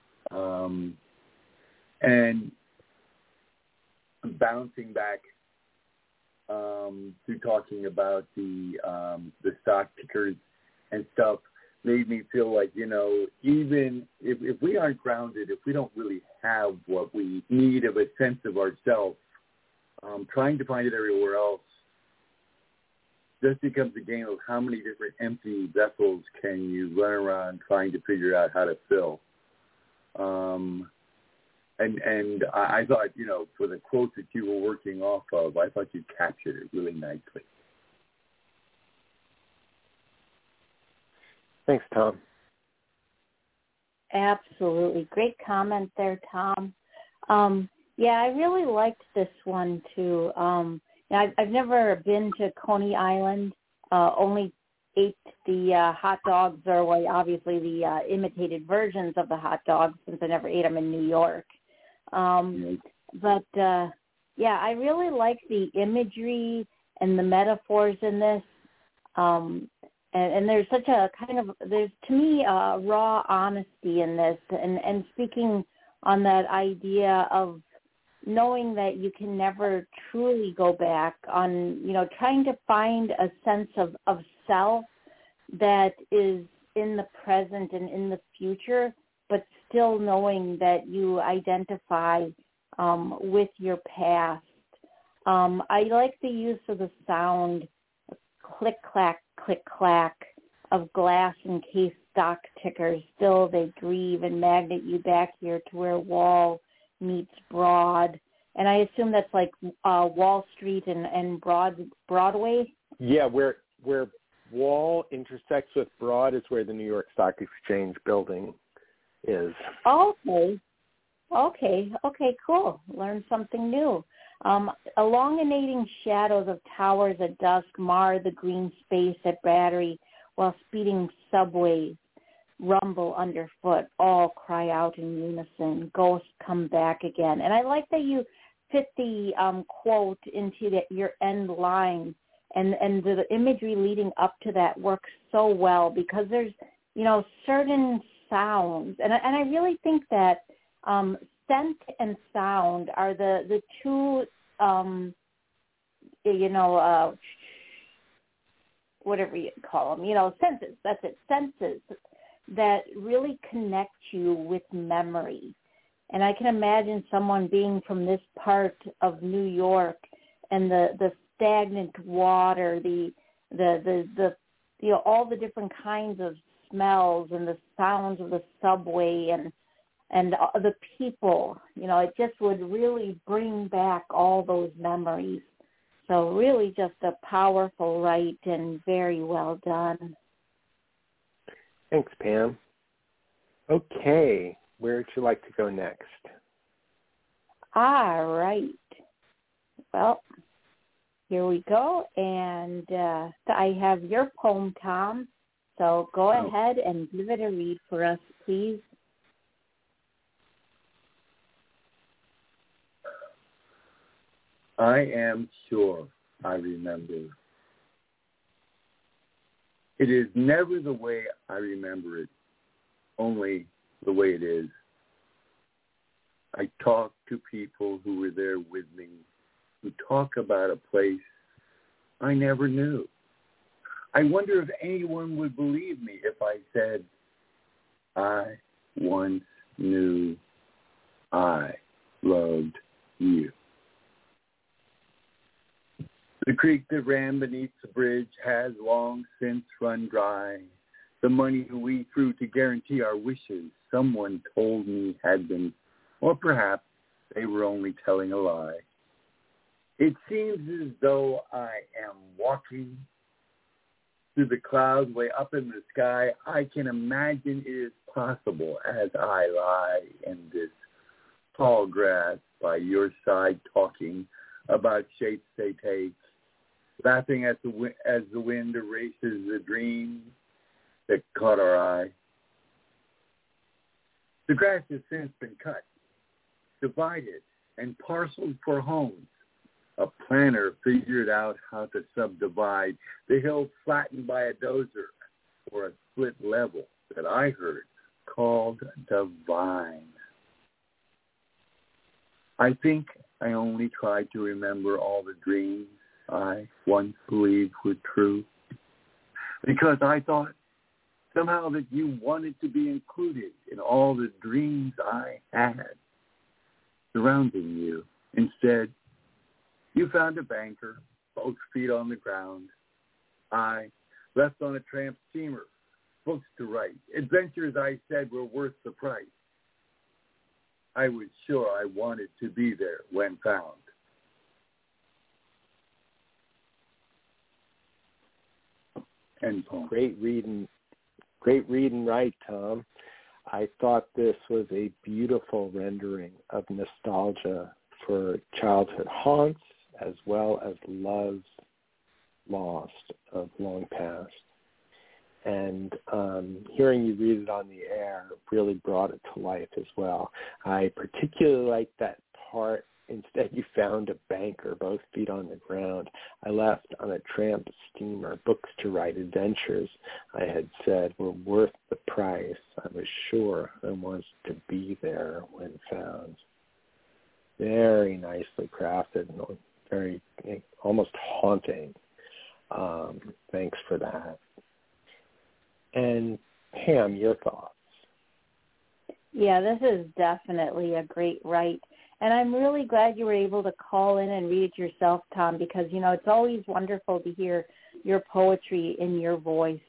And bouncing back to talking about the stock tickers and stuff made me feel like, even if we aren't grounded, if we don't really have what we need of a sense of ourselves, trying to find it everywhere else just becomes a game of how many different empty vessels can you run around trying to figure out how to fill. And I thought, for the quote that you were working off of, I thought you captured it really nicely. Thanks, Tom. Absolutely. Great comment there, Tom. Yeah, I really liked this one, too. I've never been to Coney Island, only ate the hot dogs, or obviously the imitated versions of the hot dogs, since I never ate them in New York. But I really like the imagery and the metaphors in this. And there's such a there's, to me, a raw honesty in this, and speaking on that idea of knowing that you can never truly go back on, trying to find a sense of self that is in the present and in the future, but still knowing that you identify with your past. I like the use of the sound, click, clack, click, clack, of glass encased stock tickers. Still they grieve and magnet you back here to where Wall meets Broad. And I assume that's like Wall Street and Broadway? Yeah, where Wall intersects with Broad is where the New York Stock Exchange building is. Okay, cool. Learned something new. Elongating shadows of towers at dusk mar the green space at Battery, while speeding subways rumble underfoot. All cry out in unison, ghosts come back again. And I like that you fit the quote into your end line, and the imagery leading up to that works so well, because there's, certain sounds. And I really think that scent and sound are the two, whatever you call them, senses. That's it, senses that really connect you with memory. And I can imagine someone being from this part of New York, and the stagnant water, the all the different kinds of smells and the sounds of the subway and the people, it just would really bring back all those memories. So really just a powerful write and very well done. Thanks, Pam. Okay, where would you like to go next? All right. Well, here we go. And I have your poem, Tom. So go ahead and give it a read for us, please. I am sure I remember. It is never the way I remember it, only the way it is. I talk to people who were there with me, who talk about a place I never knew. I wonder if anyone would believe me if I said, I once knew I loved you. The creek that ran beneath the bridge has long since run dry. The money we threw to guarantee our wishes, someone told me had been, or perhaps they were only telling a lie. It seems as though I am walking through the clouds way up in the sky. I can imagine it is possible as I lie in this tall grass by your side talking about shapes they take, laughing as the wind erases the dreams that caught our eye. The grass has since been cut, divided, and parceled for homes. A planner figured out how to subdivide the hill flattened by a dozer for a split level that I heard called divine. I think I only tried to remember all the dreams I once believed were true because I thought somehow that you wanted to be included in all the dreams I had surrounding you. Instead, you found a banker, both feet on the ground. I left on a tramp steamer, books to write, adventures I said were worth the price. I was sure I wanted to be there when found. End poem. Great reading, right, Tom. I thought this was a beautiful rendering of nostalgia for childhood haunts as well as loves lost of long past. And hearing you read it on the air really brought it to life as well. I particularly like that part, instead you found a banker, both feet on the ground. I left on a tramp steamer, books to write, adventures I had said were worth the price. I was sure I was to be there when found. Very nicely crafted and very almost haunting. Thanks for that. And Pam, your thoughts? Yeah, this is definitely a great write. And I'm really glad you were able to call in and read it yourself, Tom, because, you know, it's always wonderful to hear your poetry in your voice.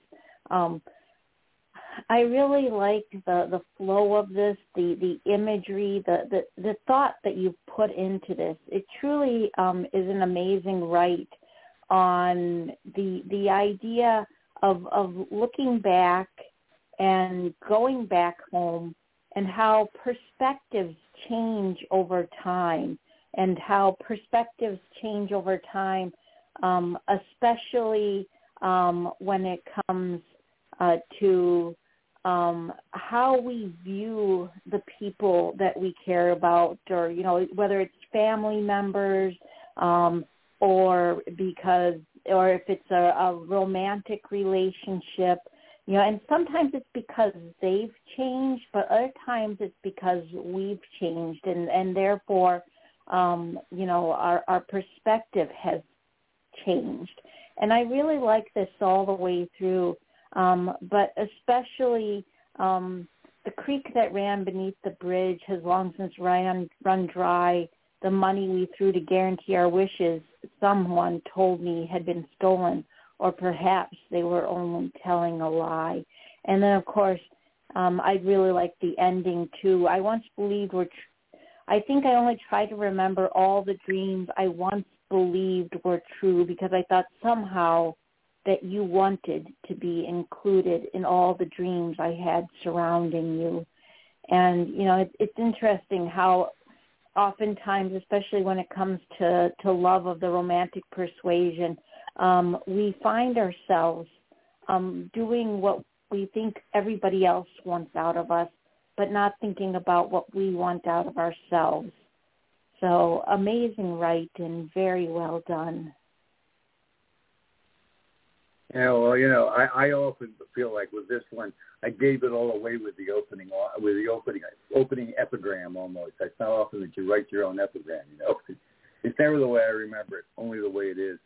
I really liked the flow of this, the imagery, the thought that you put into this. It truly is an amazing write on the idea of looking back and going back home and how perspectives change over time and how perspectives change over time, especially when it comes to how we view the people that we care about, or, you know, whether it's family members or if it's a romantic relationship, you know, and sometimes it's because they've changed, but other times it's because we've changed, and therefore, you know, our perspective has changed. And I really like this all the way through, but especially the creek that ran beneath the bridge has long since run dry. The money we threw to guarantee our wishes, someone told me, had been stolen, or perhaps they were only telling a lie. And then, of course, I really like the ending, too. I once believed I think I only tried to remember all the dreams I once believed were true because I thought somehow that you wanted to be included in all the dreams I had surrounding you. And, you know, it's interesting how oftentimes, especially when it comes to love of the romantic persuasion, we find ourselves doing what we think everybody else wants out of us, but not thinking about what we want out of ourselves. So amazing write and very well done. Yeah, well, you know, I often feel like with this one, I gave it all away with the opening epigram almost. It's not often that you write your own epigram, you know. It's never the way I remember it, only the way it is.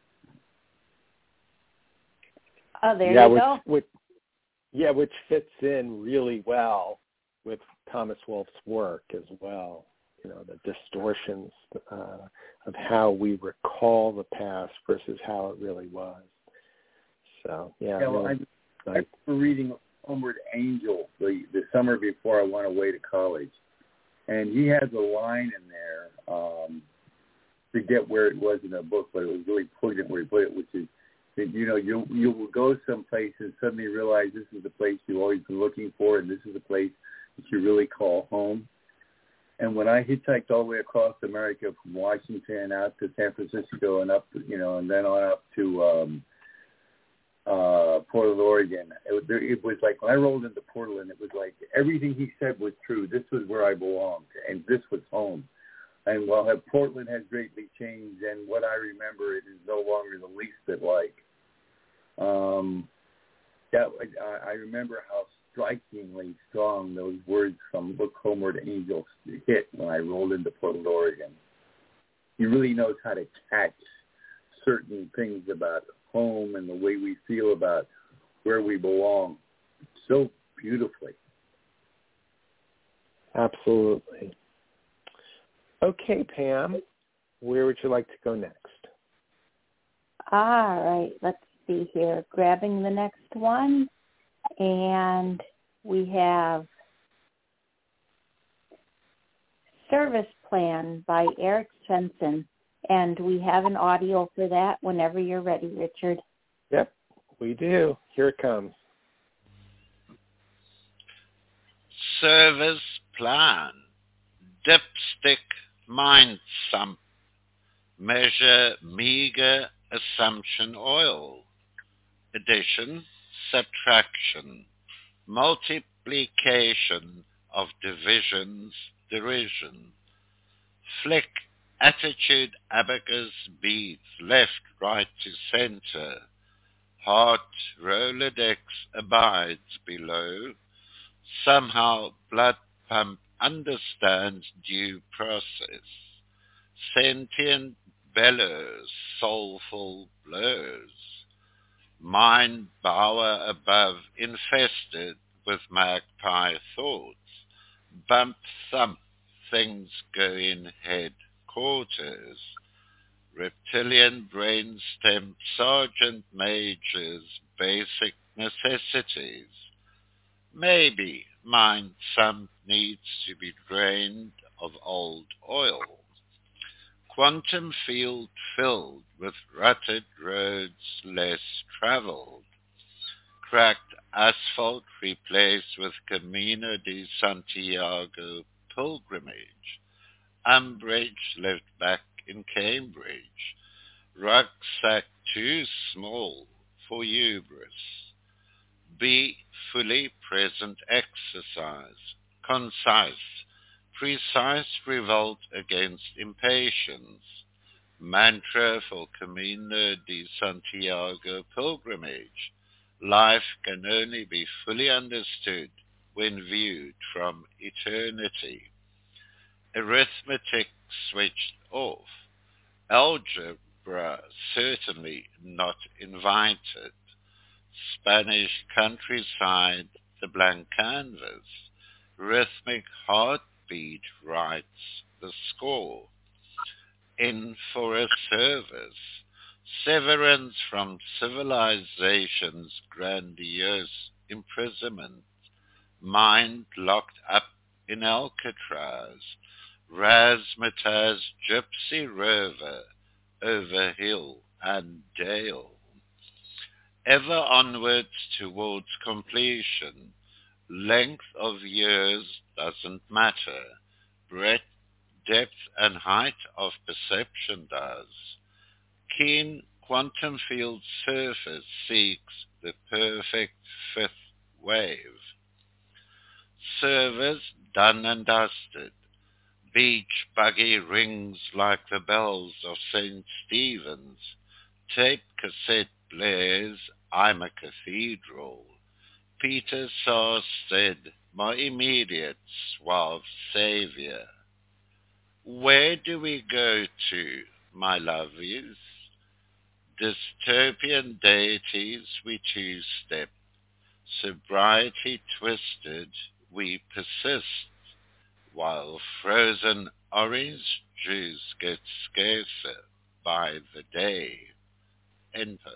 Oh, there you go. Which fits in really well with Thomas Wolfe's work as well. You know, the distortions of how we recall the past versus how it really was. So, yeah. Well, I remember reading Homeward Angel the summer before I went away to college. And he has a line in there, forget where it was in the book, but it was really poignant where he put it, which is that, you know, you will go someplace and suddenly realize this is the place you've always been looking for, and this is the place that you really call home. And when I hitchhiked all the way across America from Washington out to San Francisco and up, and then on up to Portland, Oregon, it was like when I rolled into Portland, it was like everything he said was true. This was where I belonged, and this was home. And while Portland has greatly changed, and what I remember, it is no longer the least bit like. I remember how strikingly strong those words from "Look Homeward, Angels" hit when I rolled into Portland, Oregon. He really knows how to catch certain things about home and the way we feel about where we belong so beautifully. Absolutely. Okay, Pam, where would you like to go next? All right, let's see here. Grabbing the next one, and we have Service Plan by Eric Svensson, and we have an audio for that whenever you're ready, Richard. Yep, we do. Here it comes. Service Plan. Dipstick Mind Sump. Measure meager assumption oil. Addition, subtraction. Multiplication of divisions, derision. Flick attitude abacus beads left, right to center. Heart Rolodex abides below. Somehow blood pump understands due process. Sentient bellows, soulful blows. Mind bower above infested with magpie thoughts. Bump thump, things go in headquarters. Reptilian brainstem sergeant major's basic necessities. Maybe mind some needs to be drained of old oil. Quantum field filled with rutted roads less traveled. Cracked asphalt replaced with Camino de Santiago pilgrimage. Umbrage left back in Cambridge. Rucksack too small for hubris. Be fully present exercise. Concise. Precise revolt against impatience. Mantra for Camino de Santiago pilgrimage. Life can only be fully understood when viewed from eternity. Arithmetic switched off. Algebra certainly not invited. Spanish countryside, the blank canvas. Rhythmic heartbeat writes the score. In for a service. Severance from civilization's grandiose imprisonment. Mind locked up in Alcatraz. Razzmatazz gypsy rover over hill and dale. Ever onwards towards completion. Length of years doesn't matter. Breadth, depth, and height of perception does. Keen quantum field surface seeks the perfect fifth wave. Service done and dusted. Beach buggy rings like the bells of St. Stephen's. Tape cassette blares, I'm a cathedral. Peter Saar said, my immediate suave saviour. Where do we go to, my lovies? Dystopian deities we two-step. Sobriety twisted, we persist. While frozen orange juice gets scarcer by the day. End poem.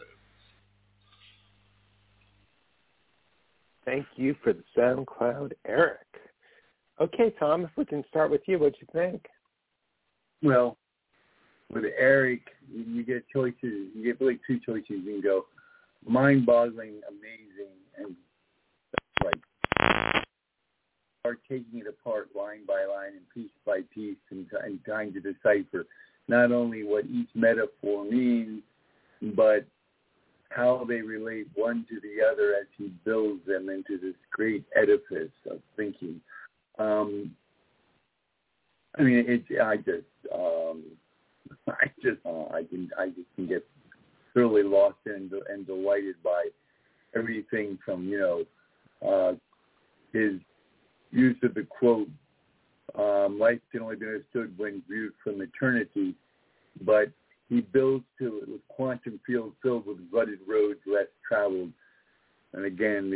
Thank you for the SoundCloud, Eric. Okay, Tom, if we can start with you, what'd you think? Well, with Eric, you get choices. You get really two choices. You can go mind-boggling, amazing, and like are taking it apart line by line and piece by piece and trying to decipher not only what each metaphor means, but how they relate one to the other as he builds them into this great edifice of thinking. I just can get thoroughly lost and delighted by everything from, his use of the quote, life can only be understood when viewed from eternity, but he builds to it with quantum fields filled with rutted roads less traveled. And again,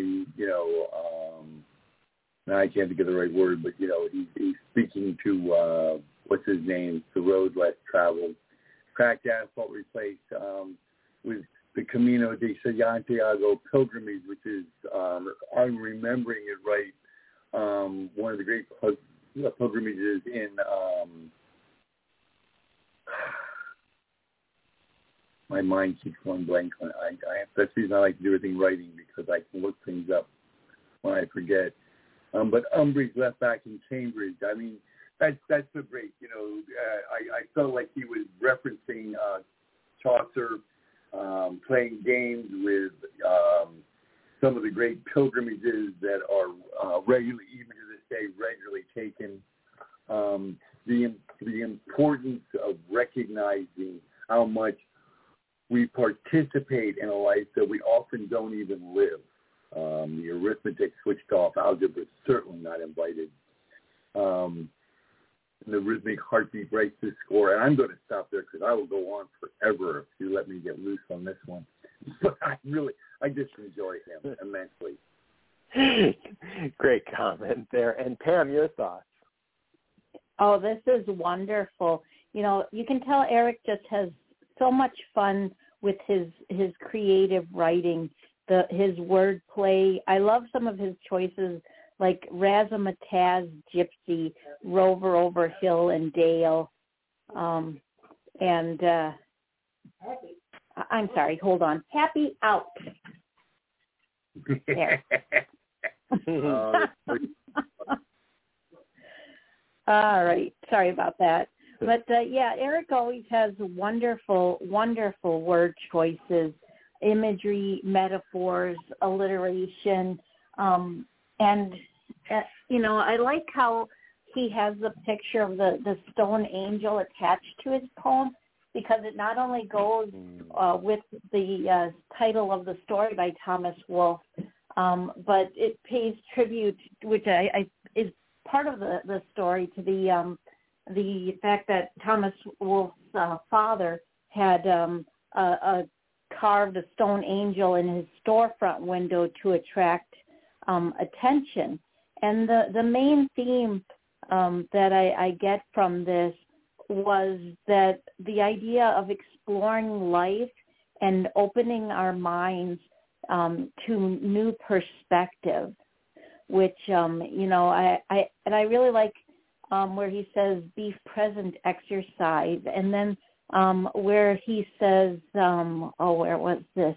now I can't think of the right word, but, he's speaking to, what's his name, the road less traveled. Cracked asphalt replaced with the Camino de Santiago pilgrimage, which is, I'm remembering it right, one of the great pilgrimages in my mind keeps going blank. That's the reason I like to do everything writing, because I can look things up when I forget. But Umbridge left back in Cambridge. I mean, that's so great. I felt like he was referencing Chaucer, playing games with some of the great pilgrimages that are regularly, even to this day, regularly taken. The importance of recognizing how much we participate in a life that we often don't even live. The arithmetic switched off, algebra is certainly not invited. The rhythmic heartbeat breaks the score. And I'm going to stop there because I will go on forever if you let me get loose on this one. But I just enjoy him immensely. Great comment there. And Pam, your thoughts? Oh, this is wonderful. You can tell Eric just has so much fun with his creative writing, his wordplay. I love some of his choices, like Razzmatazz Gypsy, Rover over Hill and Dale. I'm sorry, hold on. Happy Out. There. All right. Sorry about that. But, Eric always has wonderful, wonderful word choices, imagery, metaphors, alliteration. I like how he has the picture of the stone angel attached to his poem, because it not only goes with the title of the story by Thomas Wolfe, but it pays tribute, which is part of the story, to the fact that Thomas Wolfe's father had carved a stone angel in his storefront window to attract attention. And the main theme that I get from this was that the idea of exploring life and opening our minds to new perspectives, which, I really like where he says, be present, exercise. And then where he says, where was this?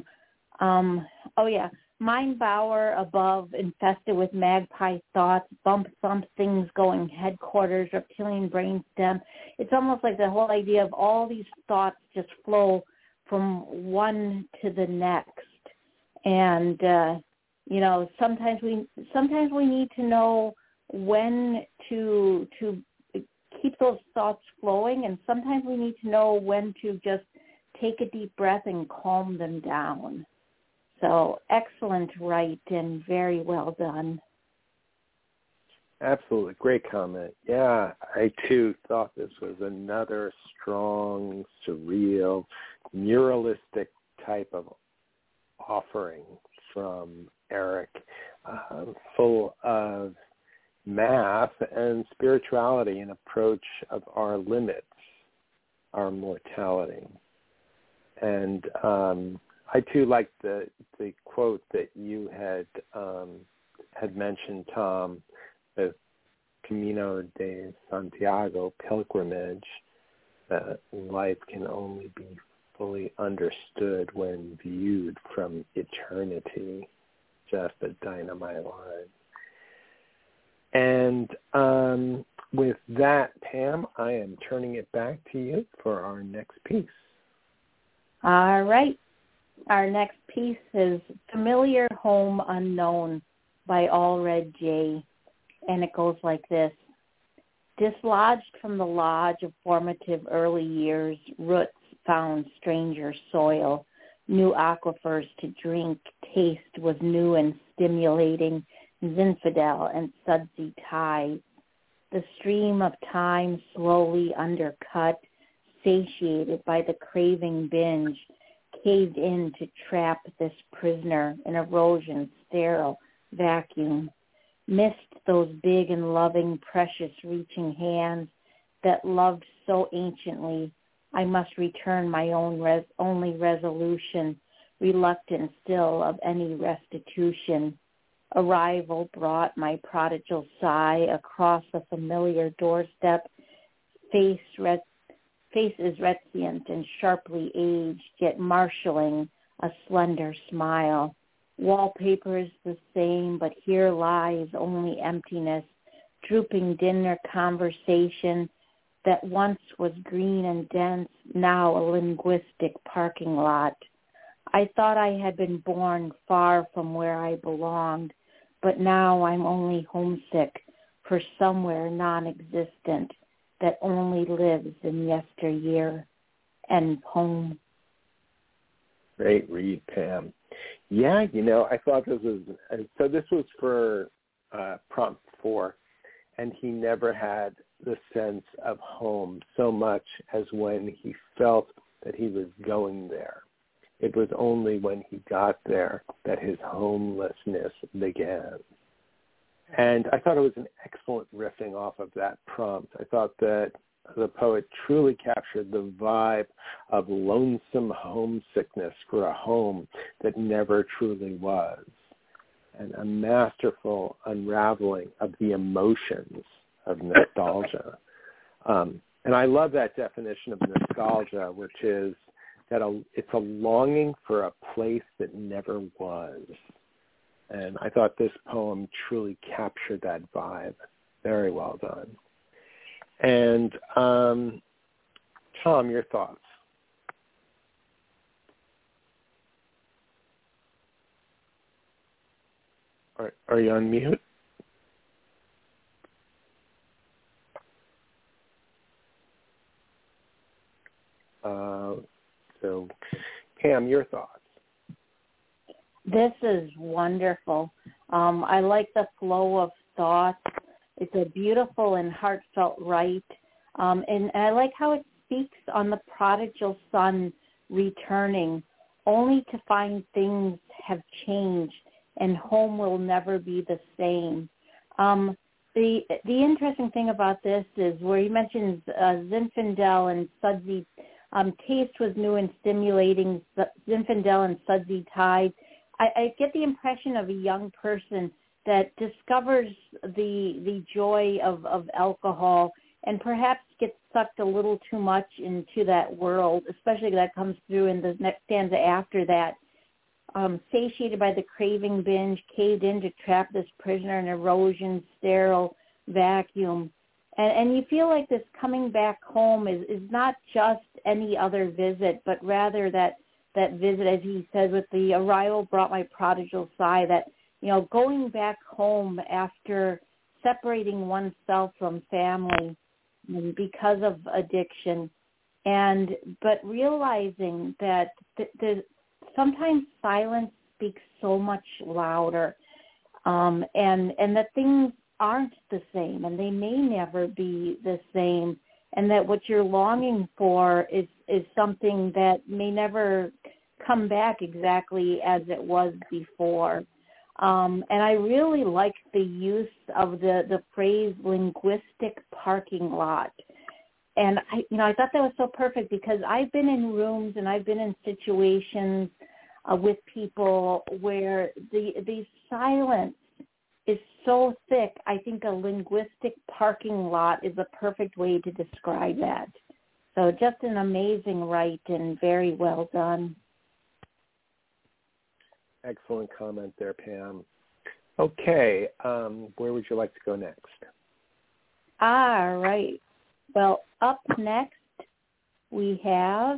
Mind bower above, infested with magpie thoughts, bump things going headquarters, reptilian brainstem. It's almost like the whole idea of all these thoughts just flow from one to the next. And, sometimes we need to know when to keep those thoughts flowing, and sometimes we need to know when to just take a deep breath and calm them down. So excellent write and very well done. Absolutely. Great comment. Yeah, I too thought this was another strong, surreal, muralistic type of offering from Eric, full of math and spirituality, an approach of our limits, our mortality. And I too like the quote that you had mentioned, Tom, the Camino de Santiago pilgrimage, that life can only be fully understood when viewed from eternity. Just a dynamite line. And with that, Pam, I am turning it back to you for our next piece. All right. Our next piece is Familiar Home Unknown by Allred J. And it goes like this. Dislodged from the lodge of formative early years, roots found stranger soil, new aquifers to drink, taste was new and stimulating, Zinfandel and sudsy tides. The stream of time slowly undercut, satiated by the craving binge, caved in to trap this prisoner in erosion's sterile vacuum. Missed those big and loving, precious reaching hands that loved so anciently. I must return my own only resolution, reluctant still of any restitution. Arrival brought my prodigal sigh across the familiar doorstep. Face is reticent and sharply aged, yet marshalling a slender smile. Wallpaper is the same, but here lies only emptiness, drooping dinner conversation that once was green and dense, now a linguistic parking lot. I thought I had been born far from where I belonged, but now I'm only homesick for somewhere non-existent that only lives in yesteryear and home. Great read, Pam. Yeah, I thought this was for prompt 4, and he never had the sense of home so much as when he felt that he was going there. It was only when he got there that his homelessness began. And I thought it was an excellent riffing off of that prompt. I thought that the poet truly captured the vibe of lonesome homesickness for a home that never truly was, and a masterful unraveling of the emotions of nostalgia. And I love that definition of nostalgia, which is that it's a longing for a place that never was. And I thought this poem truly captured that vibe. Very well done. And Tom, your thoughts? Are you on mute? So, Pam, your thoughts? This is wonderful. I like the flow of thoughts. It's a beautiful and heartfelt write. And I like how it speaks on the prodigal son returning, only to find things have changed and home will never be the same. The interesting thing about this is where he mentions Zinfandel and sudsy, taste was new and stimulating, Zinfandel and sudsy tides. I get the impression of a young person that discovers the joy of alcohol and perhaps gets sucked a little too much into that world, especially that comes through in the next stanza after that. Satiated by the craving binge, caved in to trap this prisoner in erosion, sterile vacuum. And you feel like this coming back home is not just any other visit, but rather that visit, as he says, with the arrival brought my prodigal sigh, that, going back home after separating oneself from family because of addiction, but realizing that sometimes silence speaks so much louder, and that things aren't the same, and they may never be the same, and that what you're longing for is something that may never come back exactly as it was before. And I really like the use of the phrase linguistic parking lot. And I thought that was so perfect because I've been in rooms and I've been in situations with people where the silence is so thick. I think a linguistic parking lot is a perfect way to describe that. So just an amazing write and very well done. Excellent comment there, Pam. Okay, where would you like to go next? All right. Well, up next we have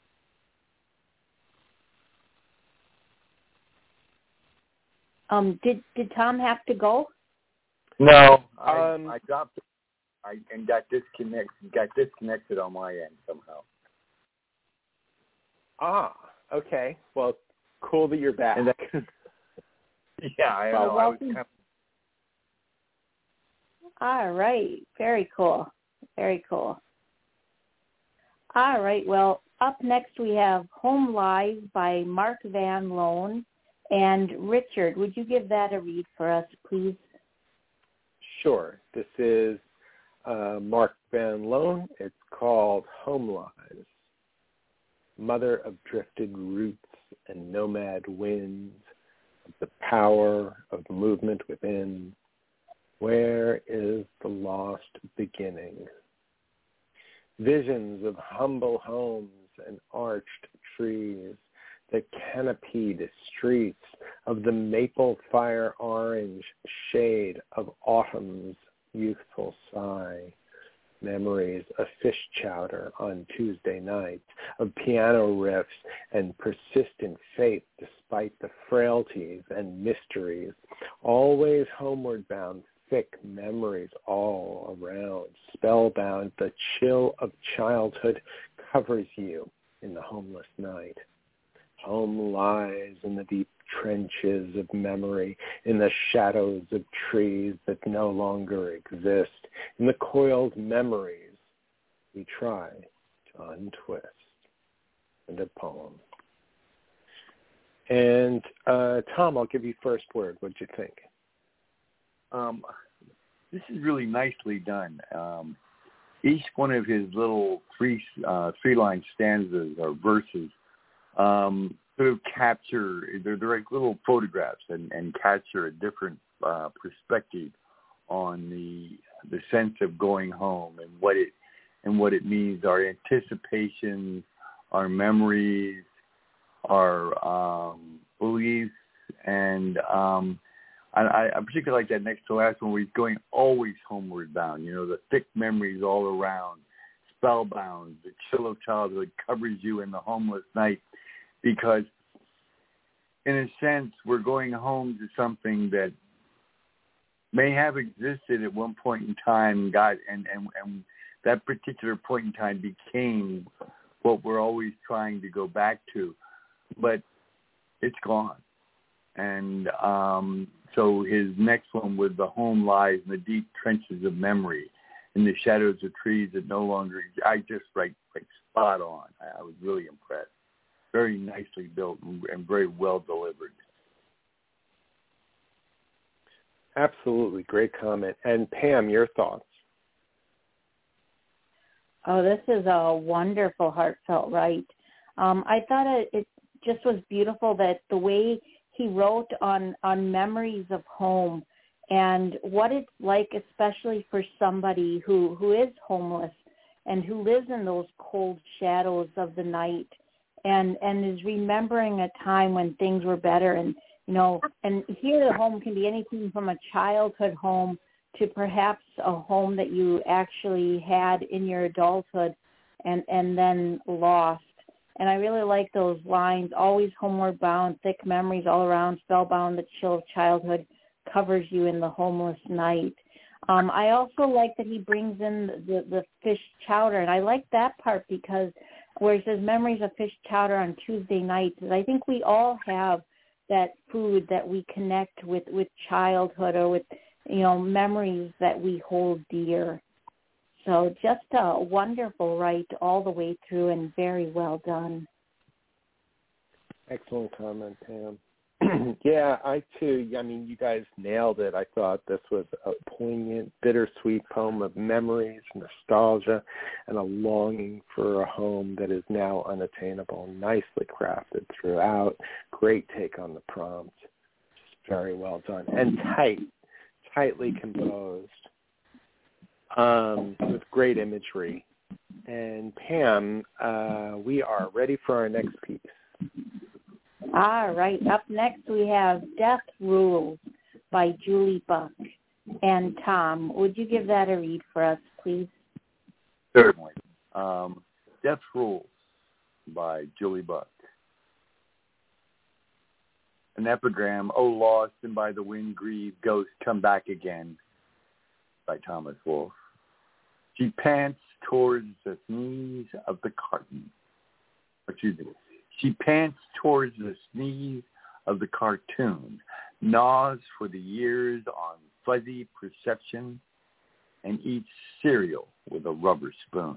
did Tom have to go? No, I dropped it and got disconnected on my end somehow. Ah, okay. Well, cool that you're back. Yeah, I Well, know. welcome. All right. Very cool. Very cool. All right. Well, up next we have Home Live by Mark Van Loan. And Richard, would you give that a read for us, please? Sure. This is Mark Van Loan. It's called Home Lives. Mother of drifted roots and nomad winds, of the power of movement within, where is the lost beginning? Visions of humble homes and arched trees that canopied streets of the maple fire orange shade of autumn's youthful sigh. Memories of fish chowder on Tuesday nights, of piano riffs and persistent faith despite the frailties and mysteries. Always homeward bound, thick memories all around. Spellbound, the chill of childhood covers you in the homeless night. Home lies in the deep trenches of memory, in the shadows of trees that no longer exist, in the coiled memories we try to untwist. And a poem. And Tom, I'll give you first word. What'd you think? This is really nicely done. Each one of his little three-line stanzas or verses sort of capture, they're like little photographs and capture a different perspective on the sense of going home and what it means, our anticipation, our memories, our beliefs, and I particularly like that next to last one where he's going always homeward bound, the thick memories all around, spellbound, the chill of childhood covers you in the homeless night. Because, in a sense, we're going home to something that may have existed at one point in time, and that particular point in time became what we're always trying to go back to, but it's gone. And so his next one with the home lies in the deep trenches of memory, in the shadows of trees that no longer. I just like spot on. I was really impressed. Very nicely built and very well delivered. Absolutely. Great comment. And Pam, your thoughts? Oh, this is a wonderful, heartfelt write. I thought it just was beautiful that the way he wrote on memories of home and what it's like, especially for somebody who is homeless and who lives in those cold shadows of the night. And is remembering a time when things were better. And, and here the home can be anything from a childhood home to perhaps a home that you actually had in your adulthood and then lost. And I really like those lines, always homeward bound, thick memories all around, spellbound, the chill of childhood covers you in the homeless night. I also like that he brings in the fish chowder, and I like that part because where he says memories of fish chowder on Tuesday nights, I think we all have that food that we connect with childhood or with, memories that we hold dear. So just a wonderful write all the way through and very well done. Excellent comment, Pam. Yeah, I too. I mean, you guys nailed it. I thought this was a poignant, bittersweet poem of memories, nostalgia, and a longing for a home that is now unattainable. Nicely crafted throughout. Great take on the prompt. Just very well done. And tightly composed, with great imagery. And Pam, we are ready for our next piece. All right. Up next we have Death Rules by Julie Buck. And Tom, would you give that a read for us, please? Certainly. Death Rules by Julie Buck. An epigram, Oh, lost and by the wind grieved, ghost come back again, by Thomas Wolfe. She pants towards the sneeze of the carton. She pants towards the sneeze of the cartoon, gnaws for the years on fuzzy perception, and eats cereal with a rubber spoon.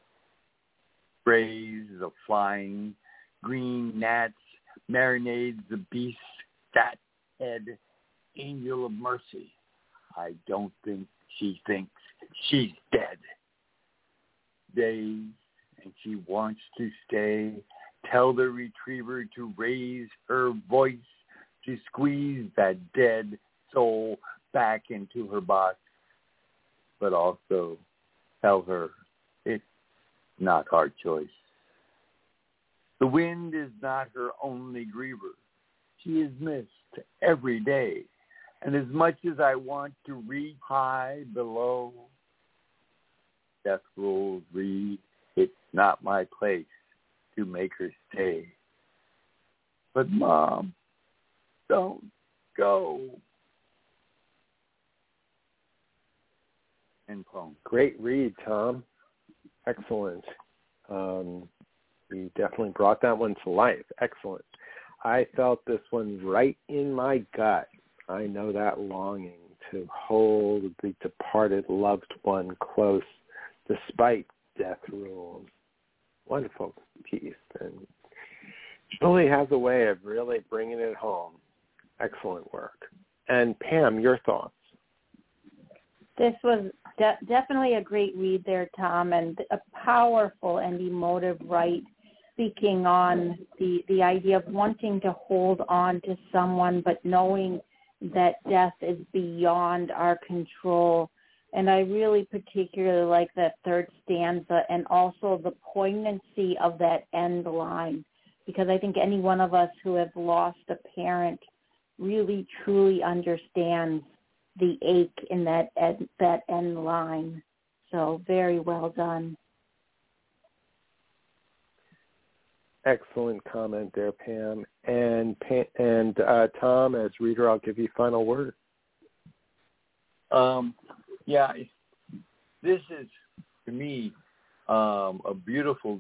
Sprays the flying green gnats, marinades the beast's fat head, angel of mercy. I don't think she thinks she's dead. Days, and she wants to stay. Tell the retriever to raise her voice, to squeeze that dead soul back into her box, but also tell her it's not our choice. The wind is not her only griever. She is missed every day, and as much as I want to reach high below, Death Rules read, it's not my place to make her stay. But Mom, don't go. End poem. Great read, Tom. Excellent. You definitely brought that one to life. Excellent. I felt this one right in my gut. I know that longing to hold the departed loved one close despite death rules. Wonderful piece. And Julie has a way of really bringing it home. Excellent work. And Pam, your thoughts? This was definitely a great read there, Tom, and a powerful and emotive write, speaking on the idea of wanting to hold on to someone but knowing that death is beyond our control. And I really particularly like that third stanza and also the poignancy of that end line, because I think any one of us who have lost a parent really truly understands the ache in that end line. So very well done. Excellent comment there, Pam. And Tom, as reader, I'll give you final word. Yeah, this is, to me, a beautiful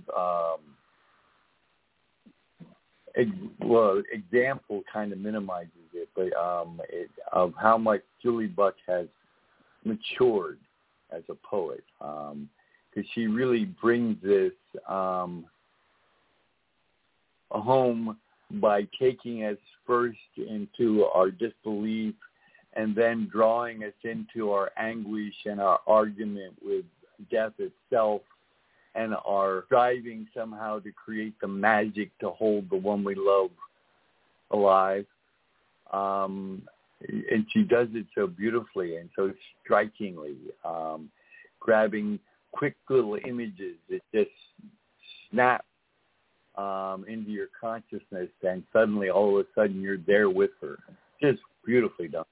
example kind of minimizes it, but of how much Julie Buck has matured as a poet, because she really brings this home by taking us first into our disbelief and then drawing us into our anguish and our argument with death itself and our striving somehow to create the magic to hold the one we love alive. And she does it so beautifully and so strikingly, grabbing quick little images that just snap into your consciousness, and suddenly, all of a sudden, you're there with her. Just beautifully done.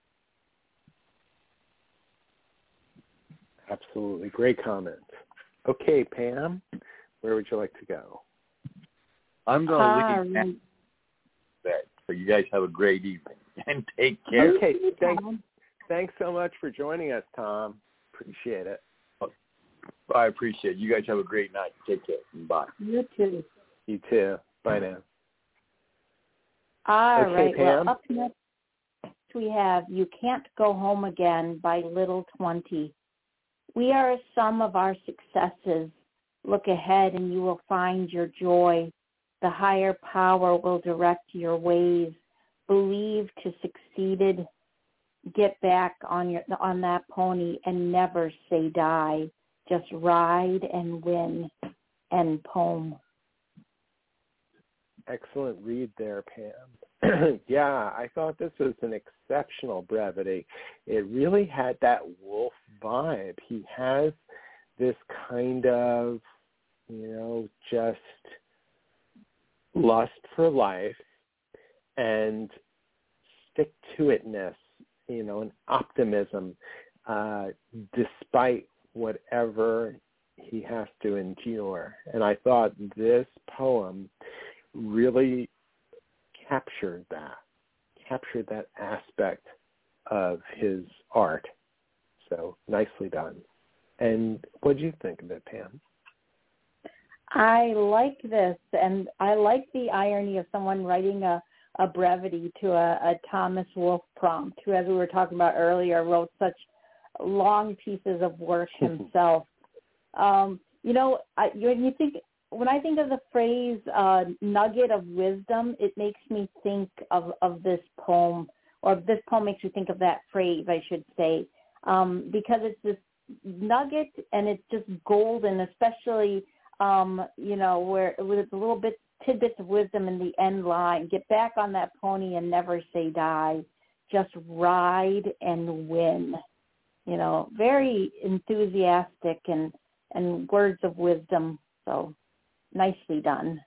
Absolutely. Great comment. Okay, Pam, where would you like to go? I'm going to leave now. So you guys have a great evening and take care. Okay, thanks so much for joining us, Tom. Appreciate it. I appreciate it. You guys have a great night. Take care. Bye. You too. You too. Bye now. All okay, right. Pam? Well, up next we have You Can't Go Home Again by Little 20. We are a sum of our successes. Look ahead and you will find your joy. The higher power will direct your ways. Believe to succeeded. Get back on that pony and never say die. Just ride and win. End poem. Excellent read there, Pam. Yeah, I thought this was an exceptional brevity. It really had that Wolfe vibe. He has this kind of, just lust for life and stick-to-itness an optimism despite whatever he has to endure. And I thought this poem really captured that aspect of his art. So nicely done. And what do you think of it, Pam? I like this, and I like the irony of someone writing a brevity to a Thomas Wolfe prompt, who, as we were talking about earlier, wrote such long pieces of work himself. When I think of the phrase nugget of wisdom, it makes me think of this poem, or this poem makes me think of that phrase, I should say, because it's this nugget and it's just golden, especially, where with a little bit tidbits of wisdom in the end line. Get back on that pony and never say die. Just ride and win. Very enthusiastic and words of wisdom. So nicely done.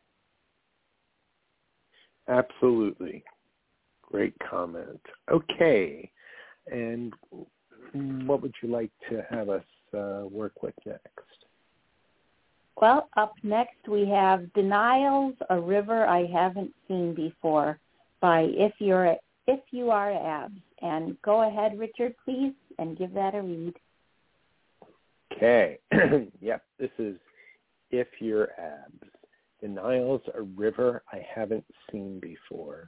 Absolutely. Great comment. Okay. And what would you like to have us work with next? Well, up next we have Denials, A River I Haven't Seen Before by If You Are Abs. And go ahead, Richard, please, and give that a read. Okay. Yep, this is If You're Abs. Denials, A River I Haven't Seen Before.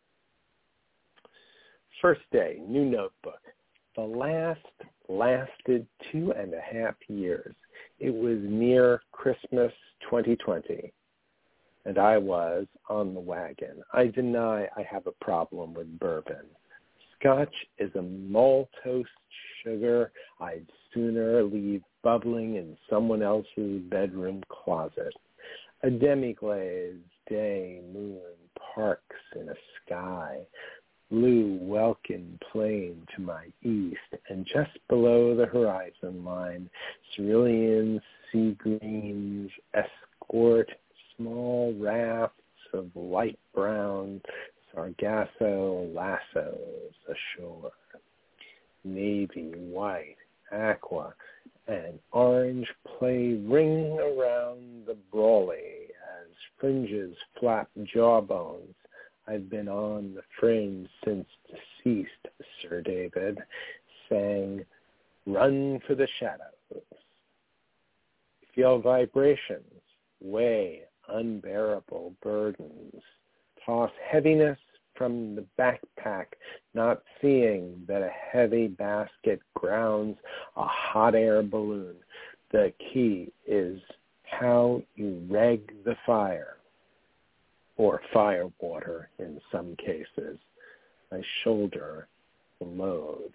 First day, new notebook. The last lasted 2.5 years. It was near Christmas 2020, and I was on the wagon. I deny I have a problem with bourbon. Scotch is a maltose sugar I'd sooner leave bubbling in someone else's bedroom closet. A demi-glaze day, moon, parks in a sky. Blue welkin plain to my east, and just below the horizon line, cerulean sea greens escort small rafts of light brown sargasso lassos ashore. Navy, white, aqua, and orange play ring around the brawly as fringes flap jawbones. I've been on the fringe since deceased Sir David sang, "Run for the shadows." Feel vibrations, weigh unbearable burdens, toss heaviness from the backpack, not seeing that a heavy basket grounds a hot air balloon. The key is how you reg the fire, or fire water in some cases. I shoulder the load.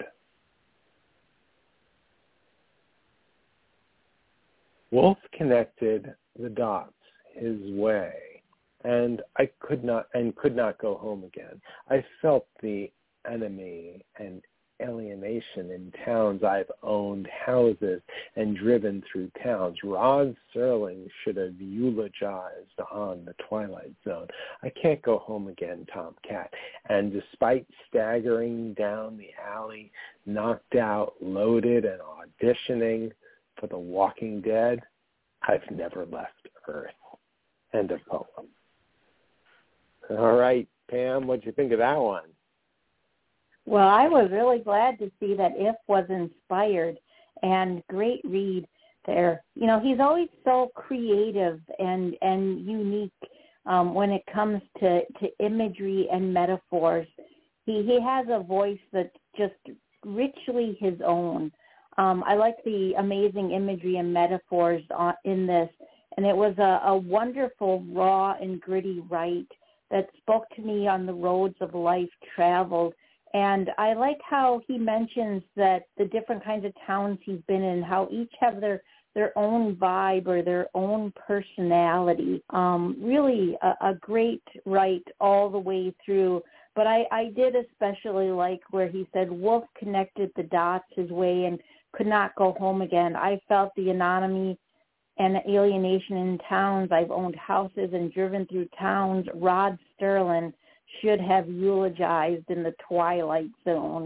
Wolfe connected the dots his way, and I could not go home again. I felt the enemy and alienation in towns I've owned houses and driven through towns. Rod Serling should have eulogized on the Twilight Zone. I can't go home again, Tomcat. And despite staggering down the alley, knocked out, loaded, and auditioning for The Walking Dead, I've never left Earth. End of poem. All right, Pam, what'd you think of that one? Well, I was really glad to see that If was inspired, and great read there. He's always so creative and unique when it comes to imagery and metaphors. He has a voice that's just richly his own. I like the amazing imagery and metaphors in this, and it was a wonderful, raw and gritty write that spoke to me on the roads of life traveled. And I like how he mentions that the different kinds of towns he's been in, how each have their own vibe or their own personality. Really a great write all the way through. But I did especially like where he said Wolfe connected the dots his way and could not go home again. I felt the anonymity and alienation in towns. I've owned houses and driven through towns. Rod Serling should have eulogized in the Twilight Zone.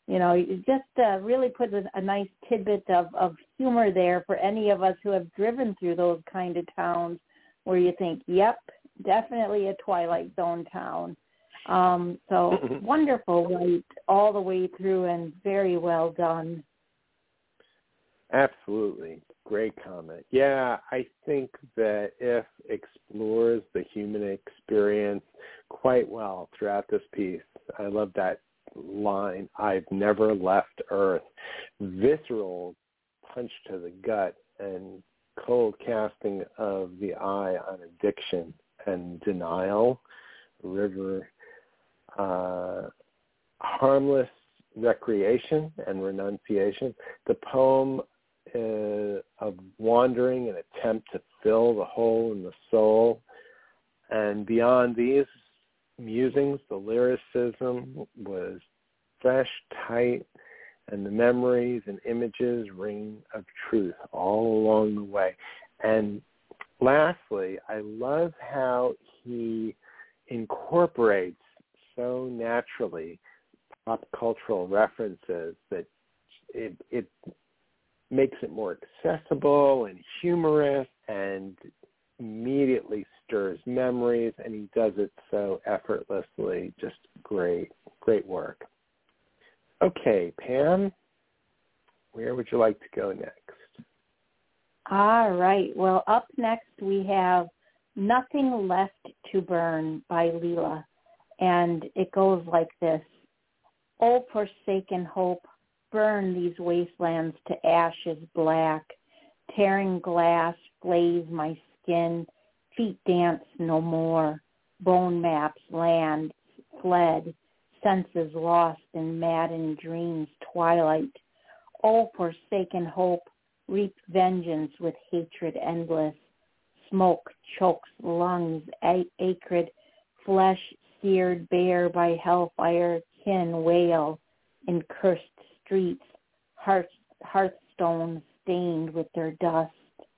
it just really puts a nice tidbit of humor there for any of us who have driven through those kind of towns where you think, yep, definitely a Twilight Zone town. So wonderful right all the way through and very well done. Absolutely. Great comment. Yeah, I think that if explores the human experience quite well throughout this piece. I love that line, I've never left Earth. Visceral punch to the gut and cold casting of the eye on addiction and denial. River, harmless recreation and renunciation. The poem of wandering, an attempt to fill the hole in the soul. And beyond these musings, the lyricism was fresh, tight, and the memories and images ring of truth all along the way. And lastly, I love how he incorporates so naturally pop cultural references that it makes it more accessible and humorous and immediately stirs memories, and he does it so effortlessly. Just great work. Okay, Pam, where would you like to go next? All right. Well, up next we have Nothing Left to Burn by Leela, and it goes like this. Oh, forsaken hope, burn these wastelands to ashes black. Tearing glass flays my skin, feet dance no more. Bone maps, land fled, senses lost in maddened dreams twilight. Oh, forsaken hope, reap vengeance with hatred endless. Smoke chokes lungs acrid, flesh seared bare by hellfire, kin wail in cursed streets, hearthstones stained with their dust.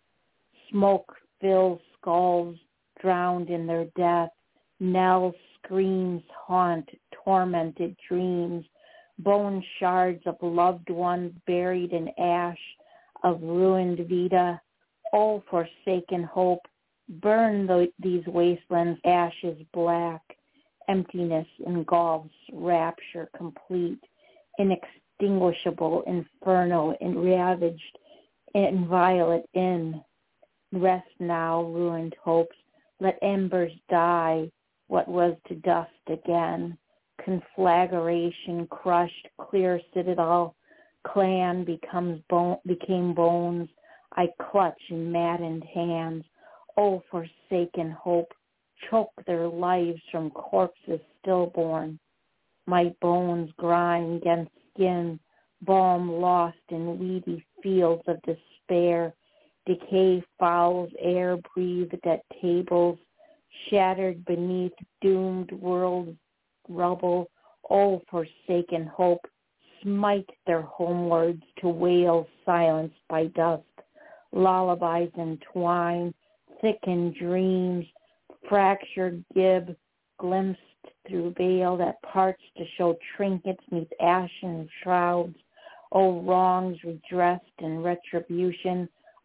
Smoke fills skulls drowned in their death. Knell screams haunt tormented dreams. Bone shards of loved ones buried in ash of ruined vita. Oh, forsaken hope, burn these wastelands ashes black. Emptiness engulfs rapture complete, inextinguishable inferno ravaged, inviolate in. Rest now, ruined hopes, let embers die, what was to dust again. Conflagration crushed, clear citadel, clan became bones. I clutch in maddened hands. Oh, forsaken hope, choke their lives from corpses stillborn. My bones grind against skin, balm lost in weedy fields of despair. Decay fouls air breathed at tables, shattered beneath doomed world rubble. Oh, forsaken hope, smite their homewards to wail silenced by dust. Lullabies entwine, thicken dreams, fractured gib, glimpsed through veil that parts to show trinkets neath ashen shrouds. Oh, wrongs redressed in retribution,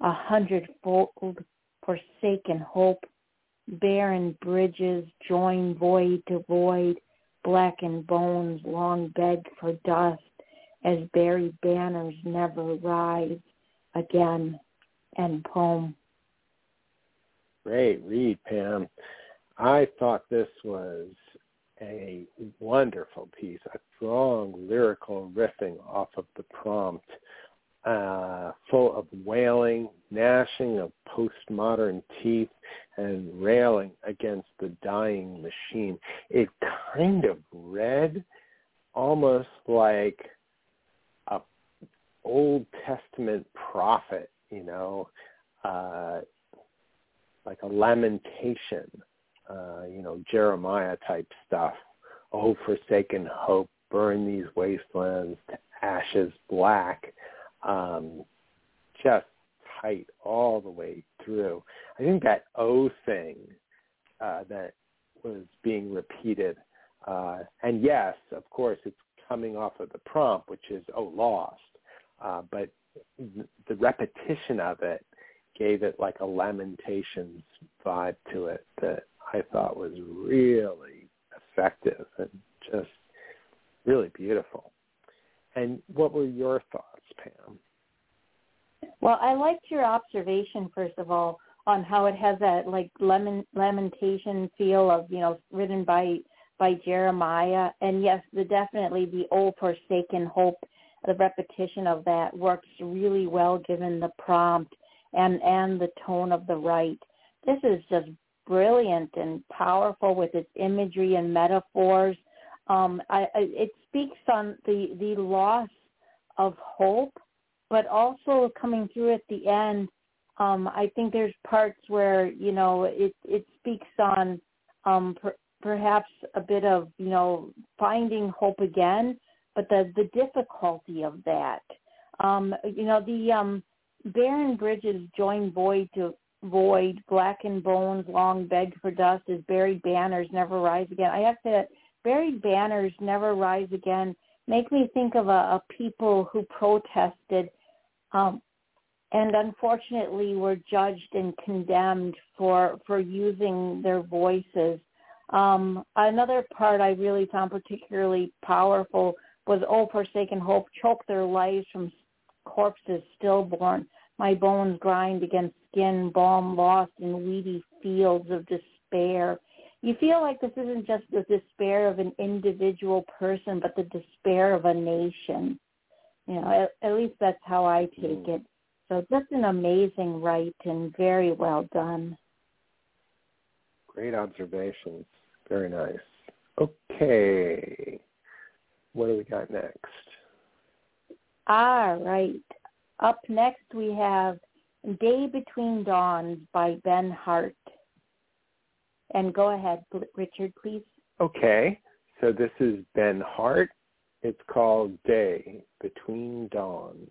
100-fold forsaken hope. Barren bridges join void to void, blackened bones long begged for dust, as buried banners never rise again. End poem. Great read, Pam. I thought this was a wonderful piece, a strong lyrical riffing off of the prompt, full of wailing, gnashing of postmodern teeth, and railing against the dying machine. It kind of read almost like a Old Testament prophet, like a lamentation, Jeremiah type stuff. Oh, forsaken hope, burn these wastelands to ashes black. Just tight all the way through. I think that O thing that was being repeated, and yes, of course, it's coming off of the prompt, which is, lost. But the repetition of it gave it like a Lamentations vibe to it that I thought was really effective and just really beautiful. And what were your thoughts, Pam? Well, I liked your observation, first of all, on how it has that like lamentation feel of, written by Jeremiah. And yes, definitely the old forsaken hope, the repetition of that works really well given the prompt and the tone of the right. This is just brilliant and powerful with its imagery and metaphors. It speaks on the loss of hope, but also coming through at the end, I think there's parts where, it speaks on perhaps a bit of, finding hope again, but the difficulty of that. The barren bridges join void to void, blackened bones long begged for dust as buried banners never rise again. I have to, buried banners never rise again make me think of a people who protested and unfortunately were judged and condemned for using their voices. Another part I really found particularly powerful was, "Oh, forsaken hope, choke their lives from corpses stillborn. My bones grind against skin, balm lost in weedy fields of despair." You feel like this isn't just the despair of an individual person, but the despair of a nation. At least that's how I take it. So just an amazing write and very well done. Great observations. Very nice. Okay. What do we got next? All right. Up next we have Day Between Dawns by Ben Hart. And go ahead, Richard, please. Okay. So this is Ben Hart. It's called Day Between Dawns.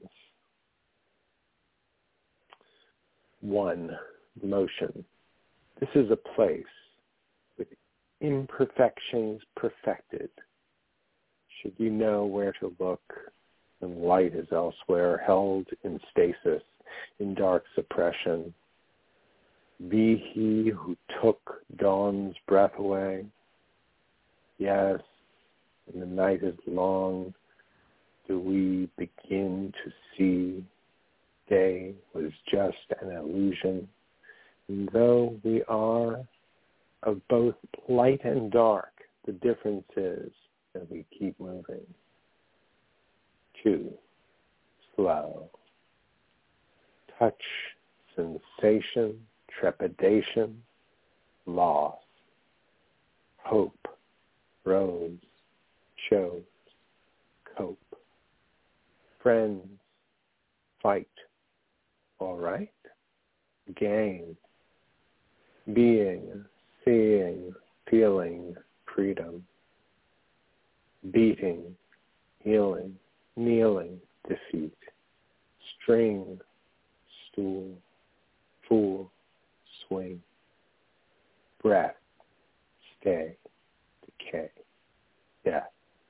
1. Motion. This is a place with imperfections perfected. Should you know where to look, and light is elsewhere, held in stasis, in dark suppression. Be he who took dawn's breath away. Yes, and the night is long. Do we begin to see day was just an illusion? And though we are of both light and dark, the difference is that we keep moving. 2. Slow. Touch, sensation, trepidation, loss. Hope, rose, chose, cope. Friends, fight, all right? Gain, being, seeing, feeling, freedom. Beating, healing, kneeling, defeat. String, stool, fool, swing. Breath, stay, decay, death.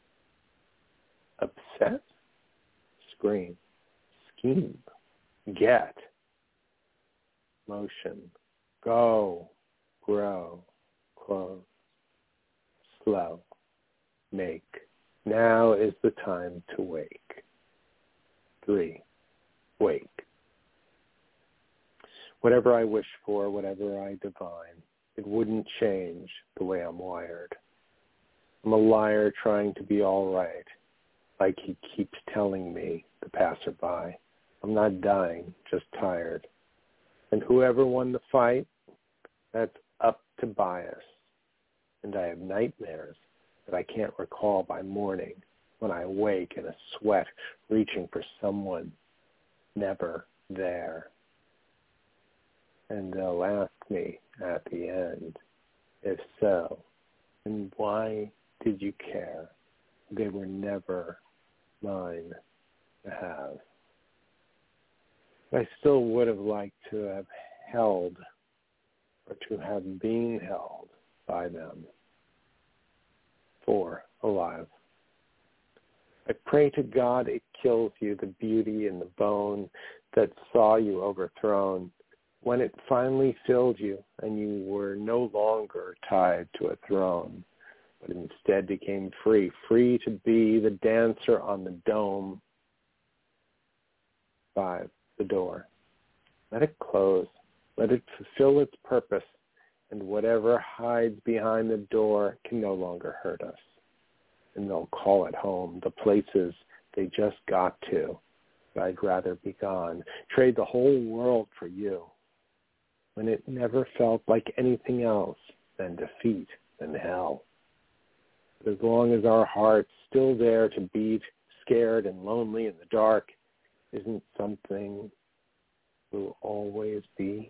Upset, scream, scheme, get. Motion, go, grow, close. Slow, make. Now is the time to wake. 3. Wake. Whatever I wish for, whatever I divine, it wouldn't change the way I'm wired. I'm a liar trying to be all right, like he keeps telling me, the passerby. I'm not dying, just tired. And whoever won the fight, that's up to bias. And I have nightmares that I can't recall by morning when I wake in a sweat reaching for someone never there. And they'll ask me at the end, if so, and why did you care? They were never mine to have. I still would have liked to have held or to have been held by them. 4. Alive. I pray to God it kills you, the beauty in the bone that saw you overthrown, when it finally filled you and you were no longer tied to a throne, but instead became free, free to be the dancer on the dome. 5, the door. Let it close. Let it fulfill its purpose, and whatever hides behind the door can no longer hurt us. And they'll call it home, the places they just got to. But I'd rather be gone, trade the whole world for you, when it never felt like anything else than defeat and hell. But as long as our heart's still there to beat, scared and lonely in the dark, isn't something will always be.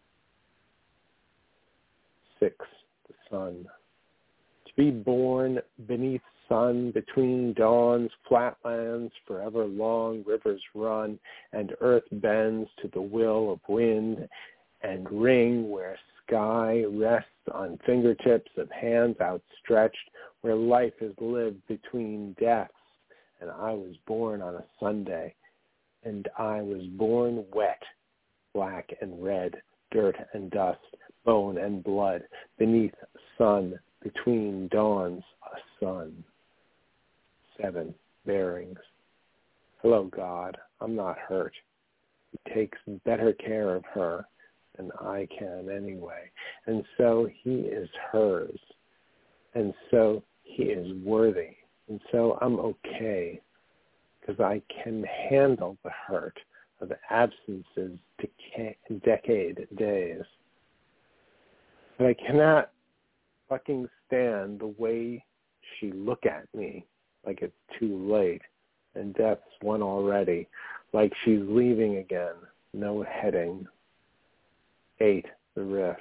6, the sun. To be born beneath sun, between dawns, flatlands, forever long rivers run, and earth bends to the will of wind, and ring where sky rests on fingertips of hands outstretched, where life is lived between deaths. And I was born on a Sunday, and I was born wet, black and red, dirt and dust, bone and blood, beneath sun, between dawns, a sun. 7, bearings. Hello, God, I'm not hurt. He takes better care of her than I can anyway. And so he is hers. And so he is worthy. And so I'm okay, because I can handle the hurt of absences, decade days. But I cannot fucking stand the way she look at me like it's too late and death's won already, like she's leaving again, no heading. 8, the rift.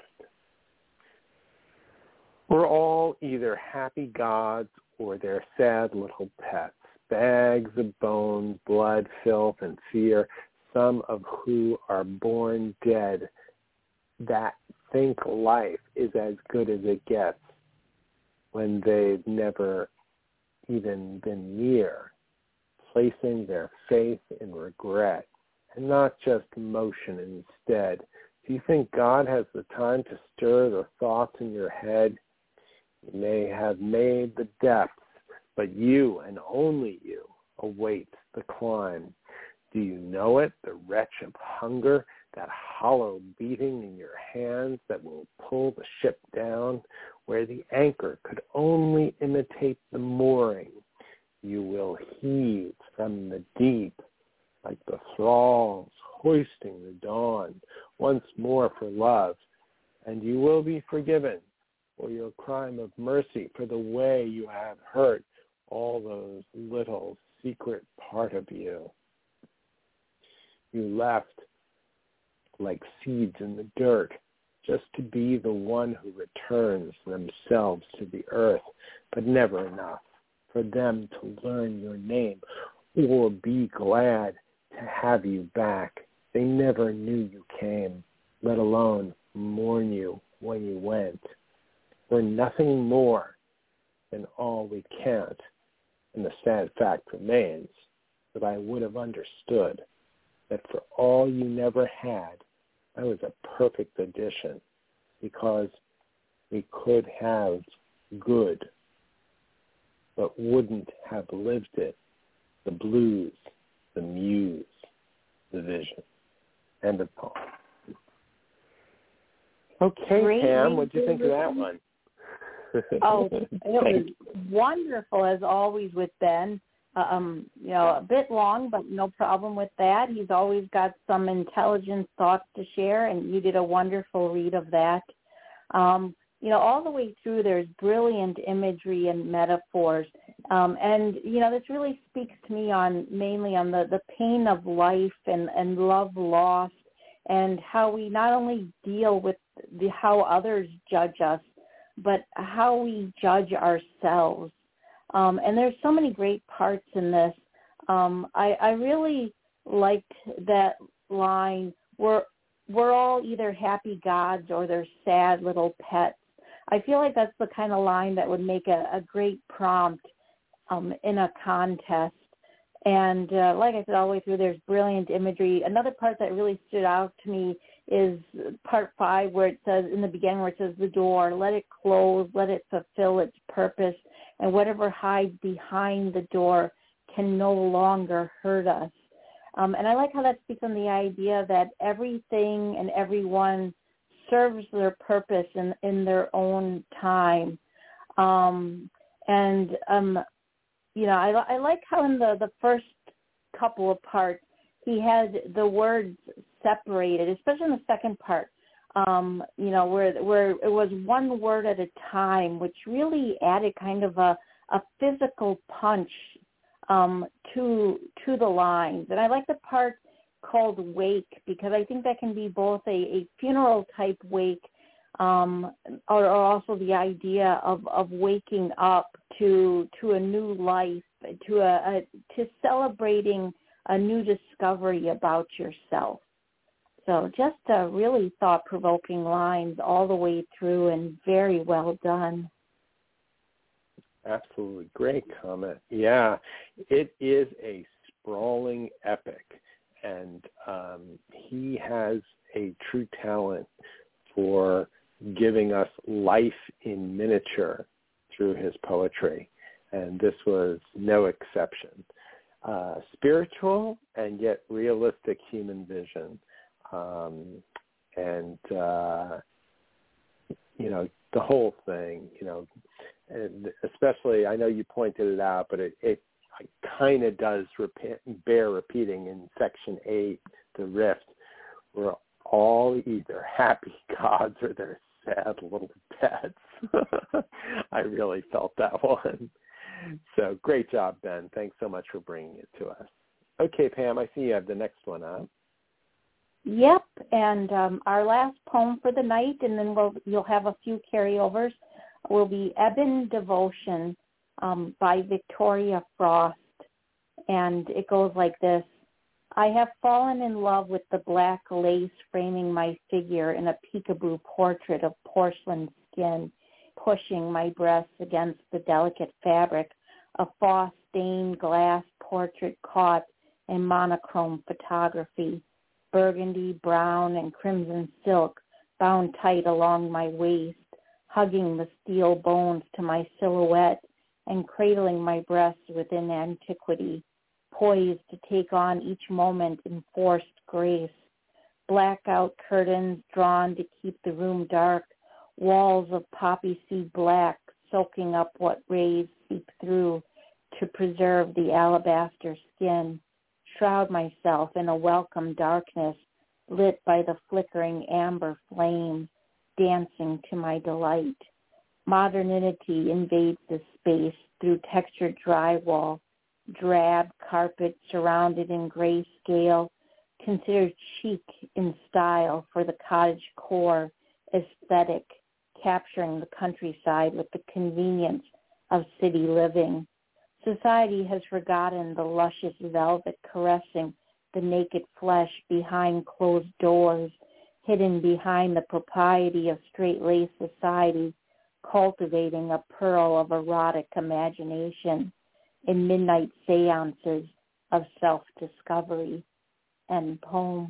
We're all either happy gods or they're sad little pets, bags of bones, blood, filth, and fear, some of who are born dead, that think life is as good as it gets when they've never even been near, placing their faith in regret and not just motion instead. Do you think God has the time to stir the thoughts in your head? You may have made the depths, but you and only you await the climb. Do you know it, the retch of hunger, that hollow beating in your hands that will pull the ship down, where the anchor could only imitate the mooring? You will heave from the deep like the thralls hoisting the dawn once more for love, and you will be forgiven for your crime of mercy, for the way you have hurt all those little secret part of you. You left like seeds in the dirt, just to be the one who returns themselves to the earth, but never enough for them to learn your name or be glad to have you back. They never knew you came, let alone mourn you when you went. We're nothing more than all we can't, and the sad fact remains that I would have understood that for all you never had, I was a perfect addition, because we could have good, but wouldn't have lived it, the blues, the muse, the vision. End of poem. Okay, Great. Pam, what did you think of that one? Oh, it was wonderful as always with Ben. A bit long, but no problem with that. He's always got some intelligent thoughts to share, and you did a wonderful read of that. All the way through, there's brilliant imagery and metaphors. This really speaks to me mainly on the pain of life and love lost, and how we not only deal with how others judge us, but how we judge ourselves. And there's so many great parts in this. I really liked that line, we're all either happy gods or they're sad little pets. I feel like that's the kind of line that would make a great prompt in a contest. And like I said, all the way through, there's brilliant imagery. Another part that really stood out to me is part 5, where it says, in the beginning, where it says the door, let it close, let it fulfill its purpose, and whatever hides behind the door can no longer hurt us. And I like how that speaks on the idea that everything and everyone serves their purpose in their own time. I like how in the first couple of parts he had the words separated, especially in the second part, where it was one word at a time, which really added kind of a physical punch to the lines. And I like the part called wake, because I think that can be both a funeral type wake, or also the idea of waking up to a new life, to celebrating a new discovery about yourself. So just really thought-provoking lines all the way through, and very well done. Absolutely. Great comment. Yeah, it is a sprawling epic, and he has a true talent for giving us life in miniature through his poetry, and this was no exception. Spiritual and yet realistic human vision, the whole thing, and especially, I know you pointed it out, but it kind of does bear repeating in Section 8, the Rift. We're all either happy gods or they're sad little pets. I really felt that one. So great job, Ben. Thanks so much for bringing it to us. Okay, Pam, I see you have the next one up. Yep, and our last poem for the night, and then you'll have a few carryovers, will be Ebon Devotion by Victoria Frost. And it goes like this. I have fallen in love with the black lace framing my figure in a peekaboo portrait of porcelain skin, pushing my breasts against the delicate fabric, a frost-stained glass portrait caught in monochrome photography, burgundy, brown, and crimson silk bound tight along my waist, hugging the steel bones to my silhouette and cradling my breasts within antiquity, poised to take on each moment in forced grace. Blackout curtains drawn to keep the room dark, walls of poppy seed black soaking up what rays seep through to preserve the alabaster skin. Shroud myself in a welcome darkness lit by the flickering amber flame, dancing to my delight. Modernity invades the space through textured drywall, drab carpet surrounded in grayscale, considered chic in style for the cottagecore aesthetic, capturing the countryside with the convenience of city living. Society has forgotten the luscious velvet caressing the naked flesh behind closed doors, hidden behind the propriety of straight-laced society, cultivating a pearl of erotic imagination in midnight seances of self-discovery. End poem.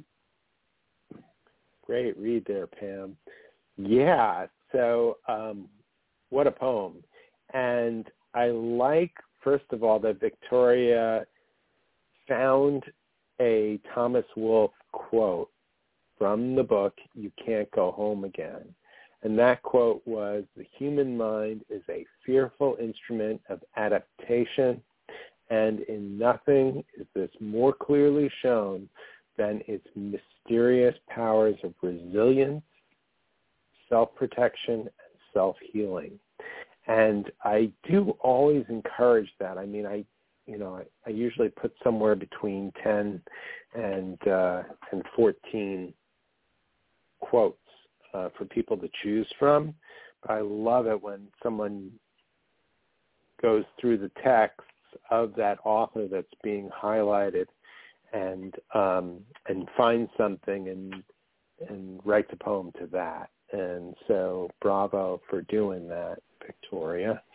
Great read there, Pam. Yeah, so what a poem. And I like, first of all, that Victoria found a Thomas Wolfe quote from the book, You Can't Go Home Again. And that quote was, the human mind is a fearful instrument of adaptation, and in nothing is this more clearly shown than its mysterious powers of resilience, self-protection, and self-healing. And I do always encourage that. I mean, I usually put somewhere between 10 and 14 quotes for people to choose from. But I love it when someone goes through the texts of that author that's being highlighted and finds something and writes a poem to that. And so bravo for doing that, Victoria.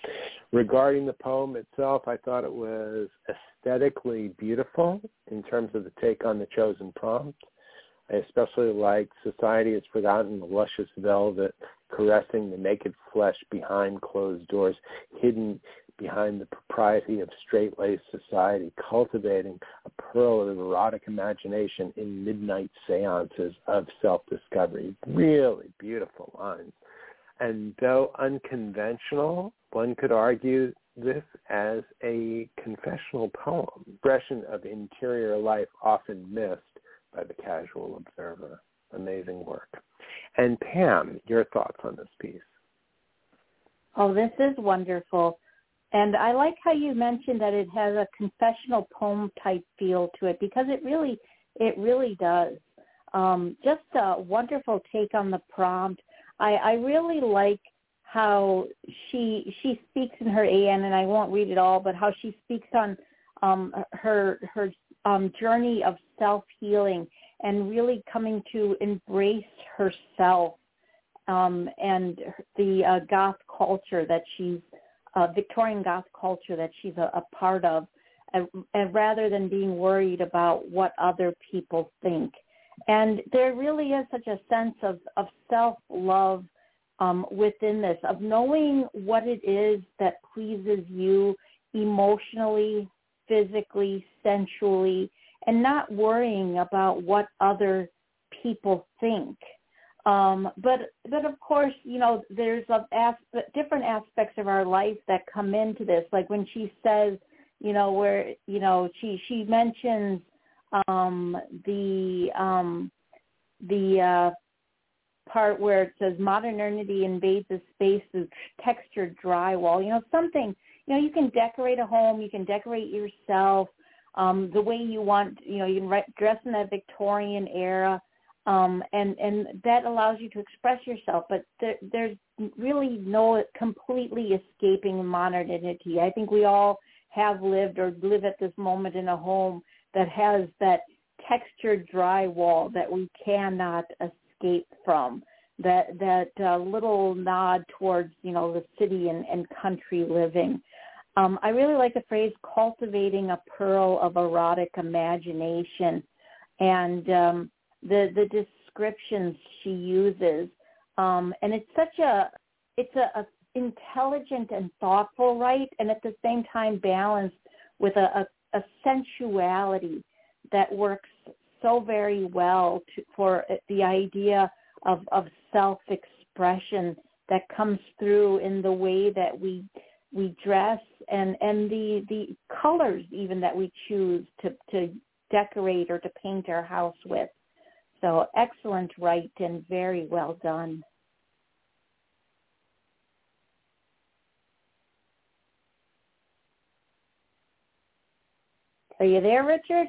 Regarding the poem itself, I thought it was aesthetically beautiful in terms of the take on the chosen prompt. I especially liked society has forgotten the luscious velvet, caressing the naked flesh behind closed doors, hidden behind the propriety of straight-laced society, cultivating a pearl of erotic imagination in midnight seances of self-discovery. Really beautiful lines. And though unconventional, one could argue this as a confessional poem, expression of interior life often missed by the casual observer. Amazing work. And Pam, your thoughts on this piece? Oh, this is wonderful. And I like how you mentioned that it has a confessional poem type feel to it, because it really does. Just a wonderful take on the prompt. I really like how she speaks in her AN, and I won't read it all, but how she speaks on her journey of self-healing and really coming to embrace herself and the goth culture that she's Victorian goth culture that she's a part of, and rather than being worried about what other people think. And there really is such a sense of self-love within this, of knowing what it is that pleases you emotionally, physically, sensually, and not worrying about what other people think. But of course, there's different aspects of our life that come into this. Like when she says, where, she mentions the part where it says modernity invades the space through textured drywall. Something, you can decorate a home, you can decorate yourself the way you want. You can dress in that Victorian era. And that allows you to express yourself, but there's really no completely escaping modernity. I think we all have lived or live at this moment in a home that has that textured drywall that we cannot escape from, that little nod towards, the city and country living. I really like the phrase cultivating a pearl of erotic imagination, and the descriptions she uses, and it's a intelligent and thoughtful write, and at the same time balanced with a sensuality that works so very well for the idea of self-expression that comes through in the way that we dress and the colors even that we choose to decorate or to paint our house with. So excellent write and very well done. Are you there, Richard?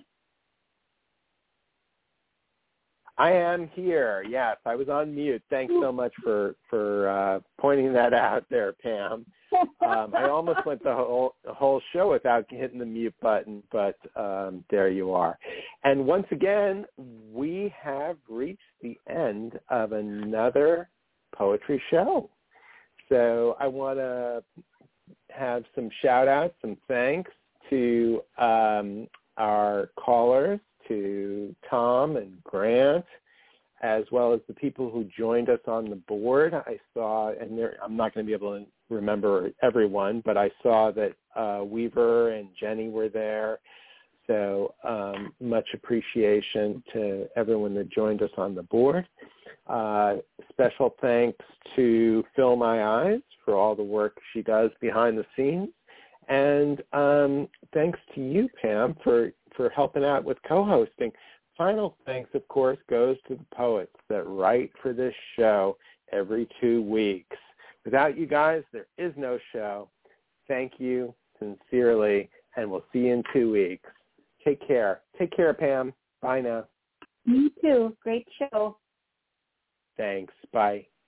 I am here. Yes, I was on mute. Thanks so much for pointing that out there, Pam. I almost went the whole show without hitting the mute button, but there you are. And once again, we have reached the end of another poetry show. So I want to have some shout-outs, some thanks to our callers, to Tom and Grant, as well as the people who joined us on the board. I saw, and I'm not going to be able to remember everyone, but I saw that Weaver and Jenny were there. So much appreciation to everyone that joined us on the board. Special thanks to Fill My Eyes for all the work she does behind the scenes. And thanks to you, Pam, for helping out with co-hosting. Final thanks, of course, goes to the poets that write for this show every 2 weeks. Without you guys, there is no show. Thank you sincerely, and we'll see you in 2 weeks. Take care. Take care, Pam. Bye now. You too. Great show. Thanks. Bye.